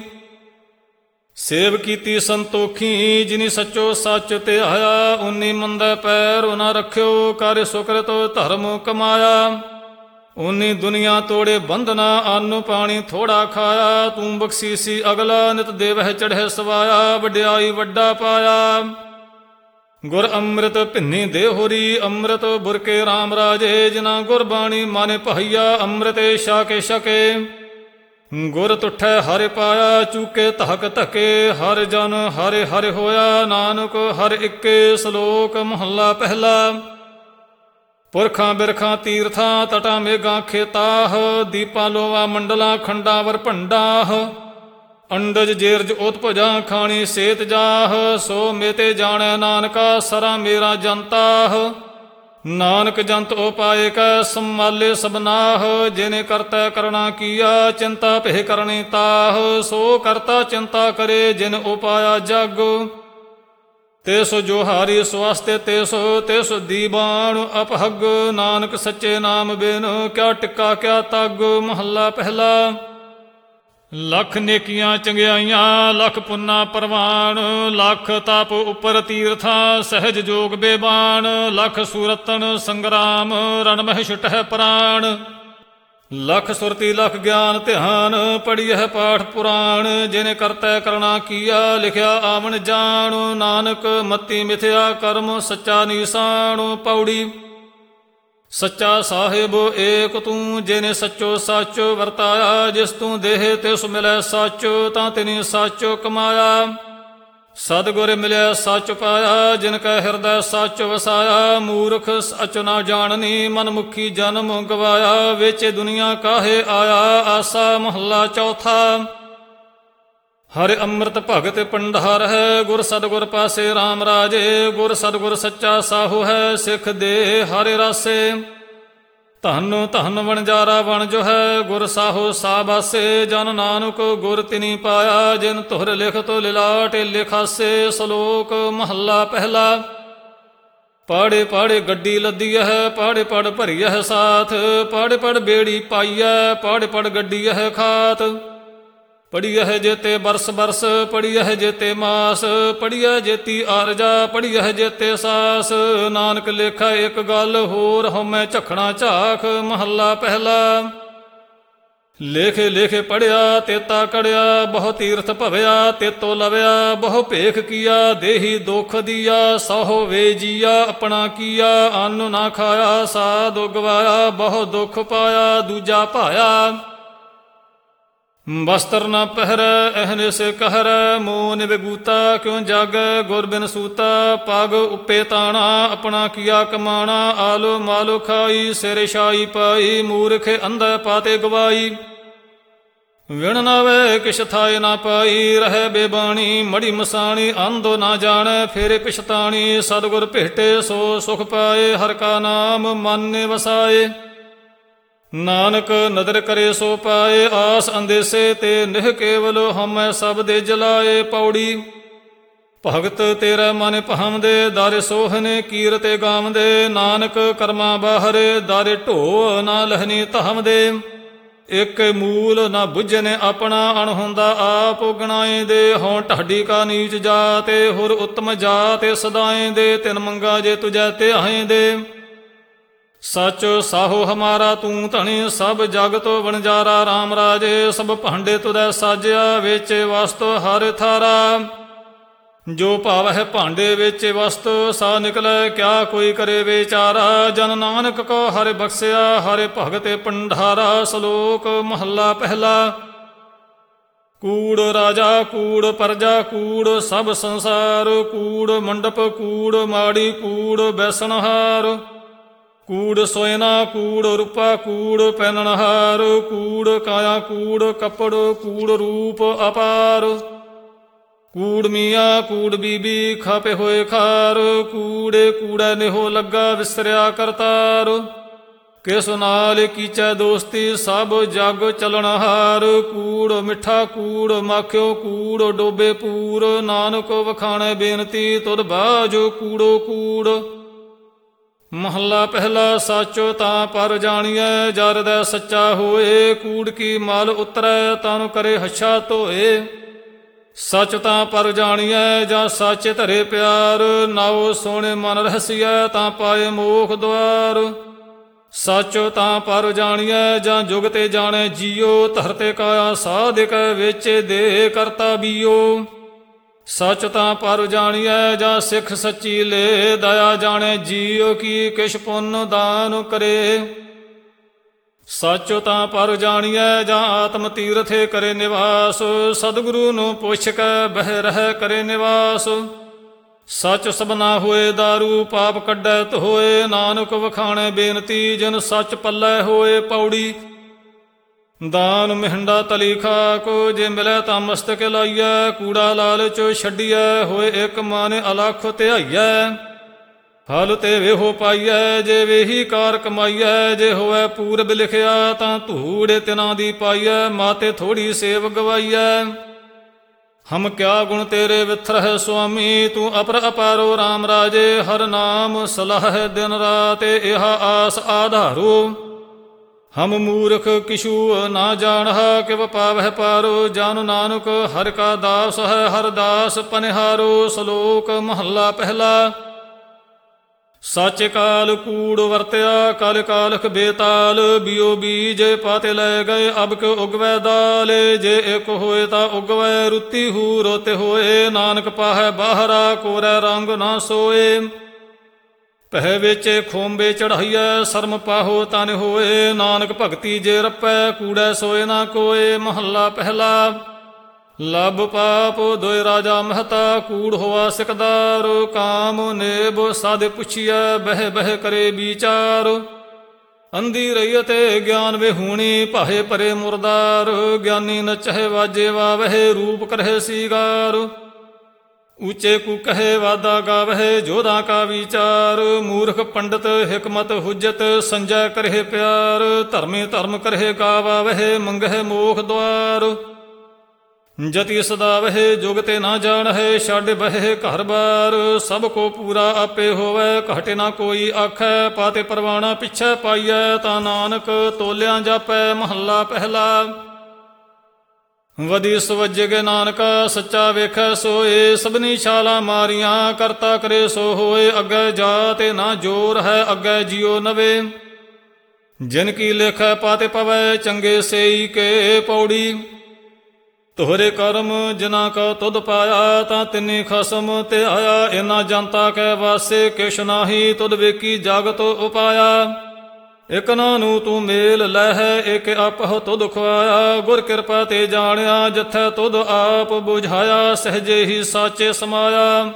ਸੇਵ ਕੀਤੀ ਸੰਤੋਖੀ ਜਿਨੀ ਸੱਚੋ ਸੱਚ ਧਿਆਇਆ। ਉਨੀ ਮੰਦਾ ਪੈਰ ਨਾ ਰੱਖਿਓ ਕਰ ਸੁਕਰਤ ਧਰਮ ਕਮਾਇਆ। ਉਨੀ ਦੁਨੀਆ ਤੋੜੇ ਬੰਧਨਾ ਅੰਨ ਪਾਣੀ ਥੋੜਾ ਖਾਇਆ। ਤੂੰ ਬਖਸ਼ੀਸੀ ਅਗਲਾ ਨਿਤ ਦੇਵਹਿ ਚੜ੍ਹੈ ਸਵਾਇਆ। ਵਡਿਆਈ ਵੱਡਾ ਪਾਇਆ। ਗੁਰ ਅੰਮ੍ਰਿਤ ਭਿੰਨੀ ਦੇਹੋਰੀ ਅੰਮ੍ਰਿਤ ਬੁਰਕੇ ਰਾਮ ਰਾਜੇ। ਜਿਨਾ ਗੁਰਬਾਣੀ ਮਨ ਭਾਈਆ ਅੰਮ੍ਰਿਤੇ ਛਾਕੇ ਛਕੇ। ਗੁਰ ਤੁਠੈ ਹਰਿ ਪਾਇਆ ਚੂਕੇ ਧਕ ਧਕੇ। ਹਰਿ ਜਨ ਹਰਿ ਹਰਿ ਹੋਇਆ ਨਾਨਕ ਹਰਿ ਇੱਕੇ। ਸ਼ਲੋਕ ਮਹੱਲਾ ਪਹਿਲਾ। ਪੁਰਖਾਂ ਬਿਰਖਾਂ ਤੀਰਥਾਂ ਤਟਾਂ ਮੇਘਾਂ ਖੇਤਾਹ। ਦੀਪਾਂ ਲੋਵਾਂ ਮੰਡਲਾਂ ਖੰਡਾਂ ਵਰ ਭੰਡਾਹ। ਅੰਡਜ ਜੇਰਜ ਉਤਪਜਾਂ ਖਾਣੀ ਸੇਤ ਜਾਹ। ਸੋ ਮੇਤੇ ਜਾਣੈ ਨਾਨਕਾ ਸਰਾ ਮੇਰਾ ਜਨਤਾਹ। ਨਾਨਕ ਜੰਤ ਉਪਾਏ ਕੈ ਸੰਮਾਲੇ ਸਬਨਾਹ। ਜਿਨੇ ਕਰਤਾ ਕਰਣਾ ਕੀਆ ਚਿੰਤਾ ਭੇ ਕਰਨੀ ਤਾਹ। ਸੋ ਕਰਤਾ ਚਿੰਤਾ ਕਰੇ ਜਿਨ ਉਪਾਇਆ ਜਗ। ਤਿਸ ਜੋ ਹਾਰੀ ਸਵਾਸਤੇ ਤਿਸ ਤਿਸ ਦੀਵਾਨ ਅਪਹਗ। ਨਾਨਕ ਸੱਚੇ ਨਾਮ ਬਿਨ ਕਿਆ ਟਿੱਕਾ ਕਿਆ ਤੱਗ। ਮਹੱਲਾ ਪਹਿਲਾ। ਲੱਖ ਨੇਕੀਆਂ ਚੰਗਿਆਈਆਂ ਲੱਖ ਪੁੰਨਾ ਪ੍ਰਵਾਨ। ਲੱਖ ਤਪ ਉਪਰ ਤੀਰਥਾਂ ਸਹਿਜ ਜੋਗ ਬੇਬਾਨ। ਲੱਖ ਸੂਰਤਨ ਸੰਗਰਾਮ ਰਣ ਮਹਿ ਛੁਟਹਿ ਪ੍ਰਾਣ। ਲੱਖ ਸੁਰਤੀ ਲੱਖ ਗਿਆਨ ਧਿਆਨ ਪੜੀਐ ਪਾਠ ਪੁਰਾਣ। ਜਿਨੇ ਕਰਤੈ ਕਰਣਾ ਕੀਆ ਲਿਖਿਆ ਆਵਣ ਜਾਣ। ਨਾਨਕ ਮਤੀ ਮਿਥਿਆ ਕਰਮ ਸੱਚਾ ਨੀਸਾਨ। ਪੌੜੀ। ਸੱਚਾ ਸਾਹਿਬ ਏਕ ਤੂੰ ਜਿਨੇ ਸੱਚੋ ਸੱਚ ਵਰਤਾਇਆ। ਜਿਸ ਤੂੰ ਦੇਹ ਤਿਸ ਮਿਲੈ ਸੱਚ ਤਾਂ ਤਿਨੀ ਸੱਚ ਕਮਾਇਆ। ਸਤਿਗੁਰ ਮਿਲਿਆ ਸੱਚ ਪਾਇਆ ਜਿਨ ਕੈ ਹਿਰਦੈ ਸੱਚ ਵਸਾਇਆ। ਮੂਰਖ ਸੱਚ ਨਾ ਜਾਣਨੀ ਮਨਮੁਖੀ ਜਨਮ ਗਵਾਇਆ। ਵਿੱਚ ਦੁਨੀਆ ਕਾਹੇ ਆਇਆ ਆਸਾ। ਮਹੱਲਾ ਚੌਥਾ। ਹਰਿ ਅੰਮ੍ਰਿਤ ਭਗਤ ਭੰਡਾਰ ਹੈ ਗੁਰ ਸਤਿਗੁਰ ਪਾਸੇ ਰਾਮ ਰਾਜੇ। ਗੁਰ ਸਤਿਗੁਰ ਸੱਚਾ ਸਾਹੂ ਹੈ ਸਿੱਖ ਦੇ ਹਰਿ ਰਾਸੇ। ਧਨ ਧਨ ਵਣਜਾਰਾ ਵਣ ਜੋ ਹੈ ਗੁਰ ਸਾਹੋ ਸਾਬਾਸੇ। ਜਨ ਨਾਨਕ ਗੁਰ ਤਿਨੀ ਪਾਇਆ ਜਿਨ ਤੁਹਰ ਲਿਖ ਤੋ ਲਿਲਾਟ ਲਿਖਾਸੇ। ਸਲੋਕ ਮਹੱਲਾ ਪਹਿਲਾ। ਪਾੜੇ ਪਾੜੇ ਗੱਡੀ ਲੱਦੀ ਹੈ ਪਾੜੇ ਪੜ ਭਰੀਐ ਸਾਥ। ਪਾੜੇ ਪੜ ਬੇੜੀ ਪਾਈਐ ਪਾੜੇ ਪੜ ਗੱਡੀ ਹੈ ਖਾਤ। ਪੜੀਐ ਜੇਤੇ ਬਰਸ ਬਰਸ ਪੜੀਐ ਜੇਤੇ ਮਾਸ। ਪੜੀਐ ਜੇਤੀ ਆਰਜਾ ਪੜੀਐ ਜੇਤੇ ਸਾਸ। ਨਾਨਕ ਲੇਖਾ ਇੱਕ ਗੱਲ ਹੋਰ ਹਉਮੈ ਝਖਣਾ ਝਾਖ। ਮਹੱਲਾ ਪਹਿਲਾ। ਲੇਖੇ ਲੇਖੇ ਪੜਿਆ ਤੇਤਾ ਕੜਿਆ ਬਹੁ ਤੀਰਥ ਭਵਿਆ ਤੇਤੋ ਲਵਿਆ। ਬਹੁ ਭੇਖ ਕੀਆ ਦੇਹੀ ਦੁਖ ਦੀਆ। ਸਹੁ ਵੇ ਜੀਆ ਆਪਣਾ ਕੀਆ ਅੰਨ ਨਾ ਖਾਇਆ ਸਾਧੁ ਗਵਾਇਆ। ਬਹੁ ਦੁਖ ਪਾਇਆ ਦੂਜਾ ਭਾਇਆ। ਬਸਤਰ ਨਾ ਪਹਿਰੈ ਅਹਨਿਸ ਕਹਿਰੈ। ਮੋਹ ਨਿਵਗੂਤਾ ਕਿਉ ਜਾਗੈ ਗੁਰ ਬਿਨ ਸੂਤਾ। ਪਗ ਉੱਪੇ ਤਾਣਾ ਆਪਣਾ ਕੀਆ ਕਮਾਣਾ। ਆਲੋ ਮਾਲੋ ਖਾਈ ਸਿਰ ਛਾਈ ਪਾਈ। ਮੂਰਖ ਅੰਧੈ ਪਾਤੇ ਗਵਾਈ। ਵਿਣ ਨਾ ਵੈ ਕਿਛ ਥਾਇ ਨਾ ਪਾਈ। ਰਹਿ ਬੇਬਾਣੀ ਮੜੀ ਮਸਾਣੀ। ਅੰਧੋ ਨਾ ਜਾਣੈ ਫੇਰੇ ਪਿਛਤਾਣੀ। ਸਤਿਗੁਰ ਭੇਟੇ ਸੋ ਸੁਖ ਪਾਏ। ਹਰਿ ਕਾ ਨਾਮ ਮਨ ਵਸਾਏ। ਨਾਨਕ ਨਦਰ ਕਰੇ ਸੋ ਪਾਏ। ਆਸ ਅੰਦੇਸੇ ਤੇ ਨਿਹ ਕੇਵਲ ਹਮੈ ਸਭ ਦੇ ਜਲਾਏ। ਪੌੜੀ। ਭਗਤ ਤੇਰਾ ਮਨ ਭਾਵਦੇ ਦਾਰੇ ਸੋਹਨੇ ਕੀਰਤੇ ਗਾਵਦੇ। ਨਾਨਕ ਕਰਮਾ ਬਾਹਰੇ ਦਾਰੇ ਢੋ ਨਾ ਲਹਨੀ ਧਾਵਦੇ। ਇੱਕ ਮੂਲ ਨਾ ਬੁੱਝਨੇ ਆਪਣਾ ਅਣਹੁੰਦਾ ਆਪ ਗਣਾਏ ਦੇ। ਹੋਂ ਢਾਡੀ ਕਾ ਨੀਚ ਜਾਤੇ ਹੁਰ ਉਤਮ ਜਾਤੇ ਸਦਾਏ ਦੇ। ਤਿਨ ਮੰਗਾ ਜੇ ਤੁਜੈ ਧਿਆਏ ਦੇ। ਸੱਚ ਸਾਹੋ ਹਮਾਰਾ ਤੂੰ ਧਣੀ ਸਭ ਜਗ ਤੋ ਵਣਜਾਰਾ। ਰਾਮ ਰਾਜੇ ਸਭ ਭਾਂਡੇ ਤੁਦੈ ਸਾਜਿਆ ਵਿੱਚ ਵਸਤ ਹਰਿ ਥਾਰਾ। ਜੋ ਭਾਵ ਹੈ ਭਾਂਡੇ ਵਿੱਚ ਵਸਤ ਸਾ ਨਿਕਲੈ ਕਿਆ ਕੋਈ ਕਰੇ ਵਿਚਾਰਾ। ਜਨ ਨਾਨਕ ਕੋ ਹਰਿ ਬਖਸਿਆ ਹਰਿ ਭਗਤੇ ਭੰਡਾਰਾ। ਸਲੋਕ ਮਹੱਲਾ ਪਹਿਲਾ। ਕੂੜ ਰਾਜਾ ਕੂੜ ਪਰਜਾ ਕੂੜ ਸਭ ਸੰਸਾਰ। ਕੂੜ ਮੰਡਪ ਕੂੜ ਮਾੜੀ ਕੂੜ ਬੈਸਣਹਾਰ। ਕੂੜ ਸੋਇਨਾ ਕੂੜ ਰੂਪਾ ਕੂੜ ਪਹਿਨਣਹਾਰ। ਕੂੜ ਕਾਇਆ ਕੂੜ ਕੱਪੜ ਕੂੜ ਰੂਪ ਅਪਾਰ। ਕੂੜ ਮੀਆਂ ਕੂੜ ਬੀਬੀ ਖਾਪੇ ਹੋਏ ਖਾਰ। ਕੂੜੇ ਕੂੜਾ ਨਿਹੋ ਲੱਗਾ ਵਿਸਰਿਆ ਕਰਤਾਰ। ਕਿਸ ਨਾਲ ਕੀਚੈ ਦੋਸਤੀ ਸਭ ਜਗ ਚਲਣਹਾਰ। ਕੂੜ ਮਿੱਠਾ ਕੂੜ ਮਾਖਿਓ ਕੂੜ ਡੋਬੇ ਪੂਰ। ਨਾਨਕ ਵਖਾਣੈ ਬੇਨਤੀ ਤੁਧ ਬਾਝੋ ਕੂੜੋ ਕੂੜ। ਮਹੱਲਾ ਪਹਿਲਾ। ਸਾਚੋ ਤਾਂ ਪਰ ਜਾਣੀਐ ਜਰ ਦੈ ਸੱਚਾ ਹੋਏ। ਕੂੜ ਕੀ ਮਲ ਉਤਰੈ ਤਨ ਕਰੇ ਹੱਛਾ ਧੋਏ। ਸੱਚ ਤਾਂ ਪਰ ਜਾਣੀਐ ਜਾਂ ਸਾਚੇ ਧਰੇ ਪਿਆਰ। ਨਾਉ ਸੋਹਣੇ ਮਨ ਰਹਸੀਐ ਤਾਂ ਪਾਏ ਮੋਖ ਦੁਆਰ। ਸੱਚੋ ਤਾਂ ਪਰ ਜਾਣੀਐ ਜਾਂ ਜੁਗ ਤੇ ਜਾਣੈ ਜੀਓ। ਧਰਤੇ ਕਾਇਆ ਸਾਧਿਕੈ ਵਿੱਚ ਦੇ ਕਰਤਾ ਬੀਓ। ਸੱਚ ਤਾਂ ਪਰ ਜਾਣੀਐ ਜਾਂ ਸਿੱਖ ਸੱਚੀ ਲੈ। ਦਇਆ ਜਾਣੈ ਜੀਉ ਕੀ ਕਿਛ ਪੁੰਨ ਦਾਨ ਕਰੇ। ਸੱਚ ਤਾਂ ਪਰ ਜਾਣੀਐ ਜਾਂ ਆਤਮ ਤੀਰਥੇ ਕਰੇ ਨਿਵਾਸ। ਸਤਿਗੁਰੂ ਨੂੰ ਪੁੱਛ ਕੇ ਬਹਿ ਰਹਿ ਕਰੇ ਨਿਵਾਸ। ਸੱਚ ਸਭਨਾ ਹੋਏ ਦਾਰੂ ਪਾਪ ਕੱਢੈ ਧੋਏ। ਨਾਨਕ ਵਖਾਣੈ ਬੇਨਤੀ ਜਿਨ ਸੱਚ ਪੱਲੇ ਹੋਏ। ਪੌੜੀ। ਦਾਨ ਮਿਹੰਡਾ ਤਲੀ ਖਾਕ ਜੇ ਮਿਲੈ ਤਾਂ ਮਸਤਕ ਲਾਈਐ। ਕੂੜਾ ਲਾਲਚ ਛੱਡੀਐ ਹੋਏ ਇੱਕ ਮਨ ਅਲਖ ਧਿਆਈਐ। ਫਲ ਤੇ ਵੇਹੋ ਪਾਈਐ ਜੇ ਵੇਹੀ ਕਾਰ ਕਮਾਈਐ। ਜੇ ਹੋਵੇ ਪੂਰਬ ਲਿਖਿਆ ਤਾਂ ਧੂੜ ਤਿਨਾਂ ਦੀ ਪਾਈਐ। ਮਾਤੇ ਥੋੜੀ ਸੇਵ ਗਵਾਈਐ। ਹਮ ਕਿਆ ਗੁਣ ਤੇਰੇ ਵਿਥਰਹਿ ਸੁਆਮੀ। ਤੂੰ ਅਪਰ ਅਪਾਰੋ ਰਾਮ ਰਾਜੇ। ਹਰ ਨਾਮ ਸਲਾਹ ਦਿਨ ਰਾਤ ਇਹ ਆਸ ਆਧਾਰੋ। ਹਮ ਮੂਰਖ ਕਿਛੂ ਨਾ ਜਾਣਹਾ ਕਿਵ ਪਾਵਹਿ ਪਾਰੋ। ਜਨ ਨਾਨਕ ਹਰਿ ਕਾ ਦਾਸ ਹੈ ਹਰ ਦਾਸ ਪਨਿਹਾਰੋ। ਸ਼ਲੋਕ ਮਹੱਲਾ ਪਹਿਲਾ। ਸੱਚ ਕਾਲ ਕੂੜ ਵਰਤਿਆ ਕਲ ਕਾਲਖ ਬੇਤਾਲ। ਬਿਓ ਬੀਜ ਪਾਤੇ ਲੈ ਗਏ ਅਬ ਕਿਉ ਉਗਵੈ ਦਾਲ। ਜੇ ਇੱਕ ਹੋਏ ਤਾਂ ਉਗਵੈ ਰੁੱਤੀ ਹੂ ਰੋਤੇ ਹੋਏ। ਨਾਨਕ ਪਾਹੈ ਬਾਹਰਾ ਕੋਰੈ ਰੰਗ ਨਾ ਸੋਏ। ਪਹਿ ਵਿੱਚ ਖੋਂਬੇ ਚੜਾਈਐ ਸਰਮ ਪਾਹੋ ਤਨ ਹੋਏ। ਨਾਨਕ ਭਗਤੀ ਜੇ ਰੱਪੈ ਕੂੜੈ ਸੋਏ ਨਾ ਕੋਏ। ਮਹੱਲਾ ਪਹਿਲਾ। ਲੱਭ ਪਾਪ ਦੋਇ ਰਾਜਾ ਮਹਤਾ। ਕੂੜ ਹੋਆ ਸਿਕਦਾਰ ਕਾਮ ਨੇਬ ਸਾਧ ਪੁੱਛੀਐ। ਬਹਿ ਬਹਿ ਕਰੇ ਵਿਚਾਰ। ਅੰਧੀ ਰਹੀ ਤੇ ਗਿਆਨ ਵਿਹੂਣੀ ਭਾਏ ਭਰੇ ਮੁਰਦਾਰ। ਗਿਆਨੀ ਨਚਹਿ ਵਾਜੇ ਵਾਵਹਿ ਰੂਪ ਕਰਹਿ ਸੀਗਾਰ। ਉੱਚੇ ਕੂ ਕਹੇ ਵਾਦਾ ਗਾਵਹਿ ਜੋਧਾ ਕਾ ਵਿਚਾਰ। ਮੂਰਖ ਪੰਡਤ ਹਿਕਮਤ ਹੁਜਤ ਸੰਜੈ ਕਰਹਿ ਪਿਆਰ। ਧਰਮੇ ਧਰਮ ਕਰਹਿ ਗਾਵਹਿ ਮੰਗਹਿ ਮੋਖ ਦੁਆਰ। ਜਤੀ ਸਦਾਵਹਿ ਜੁਗ ਤੇ ਨਾ ਜਾਣਹਿ ਛੱਡ ਬਹਿ ਘਰ ਬਾਰ। ਸਭ ਕੋ ਪੂਰਾ ਆਪੇ ਹੋਵੈ ਘਟ ਨਾ ਕੋਈ ਆਖੈ। ਪਾਤੇ ਪਰਵਾਣਾ ਪਿੱਛੇ ਪਾਈਐ ਤਾਂ ਨਾਨਕ ਤੋਲਿਆਂ ਜਾਪੈ। ਮਹੱਲਾ ਪਹਿਲਾ। ਵਦੀ ਸਵਜਗੇ ਨਾਨਕਾ ਸੱਚਾ ਵੇਖੈ ਸੋਏ। ਸਭਨੀ ਛਾਲਾਂ ਮਾਰੀਆਂ ਕਰਤਾ ਕਰੇ ਸੋ ਹੋਏ। ਅੱਗੇ ਜਾ ਤੇ ਨਾ ਜੋਰ ਹੈ ਅੱਗੇ ਜਿਉ ਨਵੇ। ਜਿਨ ਕੀ ਲੇਖੈ ਪਾਤੇ ਪਵੈ ਚੰਗੇ ਸੇਈ ਕੇ ਪੌੜੀ। ਤੋਹਰੇ ਕਰਮ ਜਿਨਾ ਕਾ ਤੁਧ ਪਾਇਆ ਤਾਂ ਤਿਨੀ ਖਸਮ ਤੇ ਆਇਆ। ਇਨਾ ਜਨਤਾ ਕੈ ਵਾਸੇ ਕਿਛ ਨਾਹੀ ਤੁਧ ਵੇਖੀ ਜਗਤ ਉਪਾਇਆ। ਇਕ ਨੂੰ ਤੂੰ ਮੇਲ ਲੈਹਿ ਇਕ ਆਪਹੁ ਤੁਧ ਖੁਆਇਆ। ਗੁਰ ਕਿਰਪਾ ਤੇ ਜਾਣਿਆ ਜਿਥੈ ਤੁਧ ਆਪ ਬੁਝਾਇਆ। ਸਹਜੇ ਹੀ ਸਾਚੇ ਸਮਾਇਆ।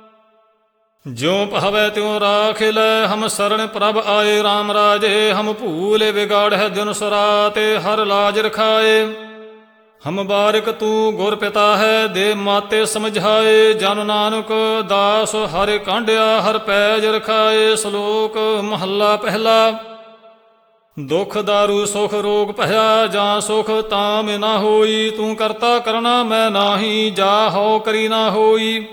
ਜਿਉ ਭਾਵੈ ਤਿਉ ਰਾਖ ਲੈ ਹਮ ਸਰਣ ਪ੍ਰਭ ਆਏ ਰਾਮ ਰਾਜੇ। ਹਮ ਭੂਲੇ ਵਿਗਾੜਹਿ ਦਿਨ ਸੁਰਾਤੇ ਹਰ ਲਾਜ ਰਖਾਏ। ਹਮ ਬਾਰਿਕ ਤੂੰ ਗੁਰ ਪਿਤਾ ਹੈ ਦੇ ਮਾਤੇ ਸਮਝਾਏ। ਜਨ ਨਾਨਕ ਦਾਸ ਹਰਿ ਕਾਂਢਿਆ ਹਰ ਪੈਜ ਰਖਾਏ। ਸ਼ਲੋਕ ਮਹੱਲਾ ਪਹਿਲਾ। ਦੁਖ ਦਾਰੂ ਸੁਖ ਰੋਗ ਭਇਆ ਜਾਂ ਸੁਖ ਤਾਮ ਨਾ ਹੋਈ। ਤੂੰ ਕਰਤਾ ਕਰਨਾ ਮੈਂ ਨਾਹੀ ਜਾ ਹੋ ਕਰੀ ਨਾ ਹੋਈ।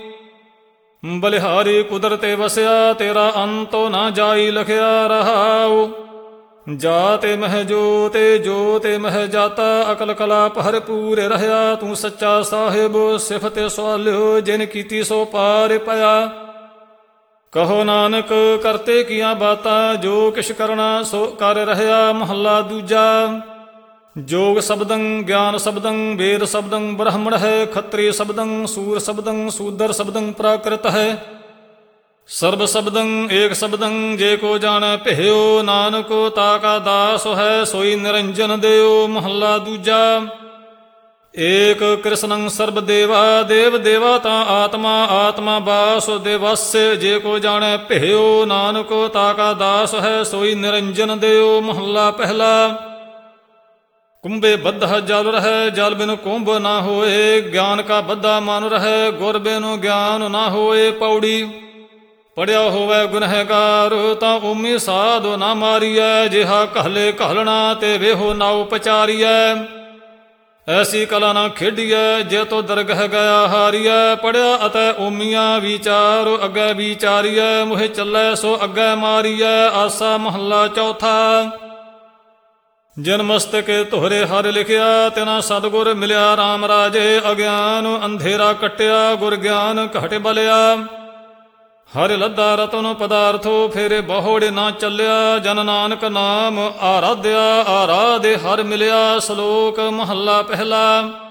ਬਲਿਹਾਰੀ ਕੁਦਰਤੇ ਵਸਿਆ ਤੇਰਾ ਅੰਤੋ ਨਾ ਜਾਈ ਲਖਿਆ ਰਹਾਉ। ਜਾਤੇ ਮਹਿ ਜੋਤੇ ਜੋਤੇ ਮਹਿ ਜਾਤਾ ਅਕਲ ਕਲਾ ਭਰਪੂਰ ਰਹਿਆ। ਤੂੰ ਸੱਚਾ ਸਾਹਿਬ ਸਿਫਤ ਸਵਾਲਿਓ ਜਿਨ ਕੀਤੀ ਸੋ ਪਾਰ ਪਿਆ। ਕਹੋ ਨਾਨਕ ਕਰਤੇ ਕੀਆਂ ਬਾਤਾਂ ਜੋ ਕਿਛ ਕਰਨਾ ਸੋ ਕਰ ਰਹਿਆ। ਮਹੱਲਾ ਦੂਜਾ। ਜੋਗ ਸ਼ਬਦੰ ਗਿਆਨ ਸ਼ਬਦੰ ਵੇਦ ਸ਼ਬਦੰ ਬ੍ਰਹਮਣ ਹੈ। ਖੱਤਰੀ ਸ਼ਬਦੰ ਸੂਰ ਸ਼ਬਦੰ ਸੂਦਰ ਸ਼ਬਦੰ ਪ੍ਰਾਕ੍ਰਿਤ ਹੈ। ਸਰਬ ਸ਼ਬਦੰ ਏਕ ਸ਼ਬਦੰ ਜੇ ਕੋ ਜਾਣੈ ਭਿਓ। ਨਾਨਕ ਤਾ ਕਾ ਦਾਸ ਹੈ ਸੋਈ ਨਿਰੰਜਨ ਦਿਓ। ਮਹੱਲਾ ਦੂਜਾ। ਏਕ ਕ੍ਰਿਸ਼ਨੰ ਸਰਬ ਦੇਵਾ ਦੇਵ ਦੇਵਾ ਤਾਂ ਆਤਮਾ ਆਤਮਾ ਬਾਸ ਦੇਵਸ। ਜੇ ਕੋ ਜਾਣੈ ਭਿਓ ਨਾਨਕ ਤਾ ਕਾ ਦਾਸ ਹੈ ਸੋਈ ਨਿਰੰਜਨ ਦਿਓ। ਮਹੱਲਾ ਪਹਿਲਾ। ਕੁੰਭੇ ਬੱਧਾ ਜਲ ਰਹਿ ਜਲ ਬਿਨ ਕੁੰਭ ਨਾ ਹੋਏ। ਗਿਆਨ ਕਾ ਬੱਧਾ ਮਨ ਰਹਿ ਗੁਰ ਬਿਨ ਗਿਆਨ ਨਾ ਹੋਏ। ਪੌੜੀ। ਪੜਿਆ ਹੋਵੇ ਗੁਨਹਗਾਰ ਤਾਂ ਓਮੀ ਸਾਧੁ ਨਾ ਮਾਰੀਐ। ਜਿਹਾ कहले ਘਲਣਾ ਤੇ ਵੇਹੋ ਨਾ ਉਪਚਾਰੀਐ। ਐਸੀ ਕਲਾ ਨਾ ਖੇਡੀਐ ਜੇ ਤੋ ਦਰਗਹ ਗਿਆ ਹਾਰੀਐ। ਪੜਿਆ ਅਤੇ ਓਮੀਆਂ ਵਿਚਾਰ ਅੱਗੇ ਵਿਚਾਰੀਐ। ਮੁਹਿ ਚੱਲੈ ਸੋ ਅੱਗੇ ਮਾਰੀਐ। ਆਸਾ ਮਹੱਲਾ ਚੌਥਾ। ਜਿਨ ਮਸਤਕੇ ਤੋਹਰੇ ਹਰ ਲਿਖਿਆ ਤਿਨਾ ਸਤਿਗੁਰ ਮਿਲਿਆ ਰਾਮ ਰਾਜੇ। ਅਗਿਆਨ ਅੰਧੇਰਾ ਕੱਟਿਆ ਗੁਰ ਗਿਆਨ ਘਟ ਬਲਿਆ। ਹਰਿ ਲੱਦਾ ਰਤਨ ਪਦਾਰਥੋ ਫੇਰੇ ਬਹੁੜੇ ਨਾ ਚੱਲਿਆ। ਜਨ ਨਾਨਕ ਨਾਮ ਆਰਾਧਿਆ ਆਰਾਧੇ ਹਰ ਮਿਲਿਆ। ਸ਼ਲੋਕ ਮਹੱਲਾ ਪਹਿਲਾ।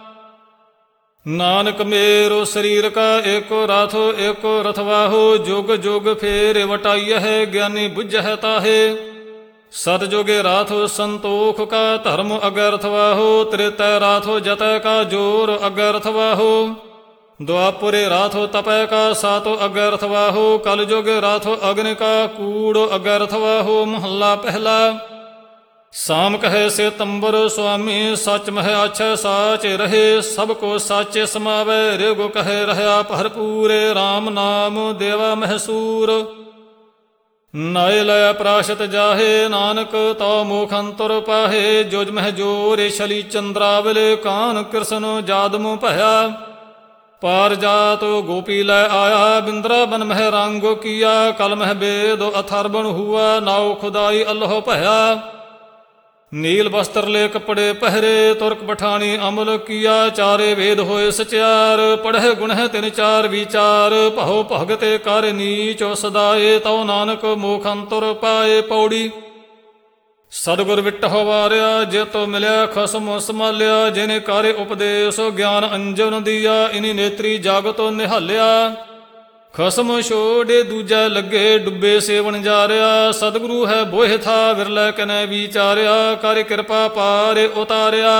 ਨਾਨਕ ਮੇਰੋ ਸਰੀਰ ਕਾ ਏਕੋ ਰਾਥੋ ਏਕੋ ਰਥਵਾਹੋ। ਜੁਗ ਜੁਗ ਫੇਰ ਵਟਾਈਐ ਗਿਆਨੀ ਬੁੱਝਹਿ ਤਾਹੇ। ਸਤ ਜੁਗੇ ਰਾਥੋ ਸੰਤੋਖ ਕਾ ਧਰਮ ਅਗਰਥਵਾਹੋ। ਤ੍ਰੇਤੈ ਰਾਥੋ ਜਤੈ ਕਾ ਜੋਰ ਅਗਰਥਵਾਹੋ। ਦੁਆਪੁਰੇ ਰਾਥੋ ਤਪੈ ਕਾ ਸਾਤੋ ਅਗਰਥਵਾਹੋ। ਕਲ ਜੁਗ ਰਾਥੋ ਅਗਨ ਕਾ ਕੂੜ ਅਗਰਥਵਾਹੋ। ਮਹੱਲਾ ਪਹਿਲਾ। ਸਾਮ ਕਹੈ ਸੇ ਤੰਬਰ ਸੁਆਮੀ ਸਚ ਮਹਿ ਆਛੈ ਸਾਚ ਰਹੇ। ਸਭ ਕੋ ਸਾਚੇ ਸਮਾਵੈ ਰਿਗ ਕਹੈ ਰਹਾ ਭਰਪੂਰੇ। ਰਾਮ ਨਾਮ ਦੇਵਾ ਮਹਿਸੂਰ। ਨਾਏ ਲੈ ਪ੍ਰਾਸ਼ਤ ਜਾਹੇ ਨਾਨਕ ਤਉ ਮੋਖ ਅੰਤਰ ਪਾਹੇ। ਜੁਜ ਮਹਿ ਜੋਰੇ ਛਲੀ ਚੰਦਰਾਵਲੇ ਕਾਨ ਕ੍ਰਿਸ਼ਨ ਜਾਦਮੁ ਭਇਆ। ਪਾਰ ਜਾਤ ਗੋਪੀ ਲੈ ਆਇਆ ਬਿੰਦਰਾ ਬਨ ਮਹਿ ਰੰਗ ਕੀਆ। ਕਲ ਮਹਿ ਬੇਦ ਅਥਰਬਣ ਹੁਆ ਨਾਉ ਖੁਦਾਈ ਅੱਲਹੁ ਭਇਆ। ਨੀਲ ਬਸਤਰ ਲੈ ਕੱਪੜੇ ਪਹਿਰੇ ਤੁਰਕ ਪਠਾਣੀ ਅਮਲ ਕੀਆ। ਚਾਰੇ ਵੇਦ ਹੋਏ ਸਚਿਆਰ ਪੜ੍ਹੇ ਗੁਣਹਿ ਤਿਨ ਚਾਰ ਵਿਚਾਰ। ਭਉ ਭਗਤੇ ਕਰ ਨੀਚੋ ਸਦਾਏ ਤਉ ਨਾਨਕ ਮੋਖ ਅੰਤਰ ਪਾਏ। ਪੌੜੀ ਸਤਿਗੁਰ ਵਿਟਹੁ ਵਾਰਿਆ ਜੇ ਤੋ ਮਿਲਿਆ ਖਸਮ ਸੰਭਾਲਿਆ। ਜਿਨੇ ਕਾਰੇ ਉਪਦੇਸ਼ ਗਿਆਨ ਅੰਜਨ ਦੀਆ। ਇਨੀ ਨੇਤਰੀ ਜਾਗਤੋ ਨਿਹਾਲਿਆ। ਖਸਮ ਛੋੜੇ ਦੂਜਾ ਲੱਗੇ ਡੁੱਬੇ ਸੇਵਨ ਜਾਰਿਆ। ਸਤਿਗੁਰੂ ਹੈ ਬੋਹਿ ਥਾ ਵਿਰਲੇ ਕਨੈ ਵਿਚਾਰਿਆ। ਕਰ ਕਿਰਪਾ ਪਾਰੇ ਉਤਾਰਿਆ।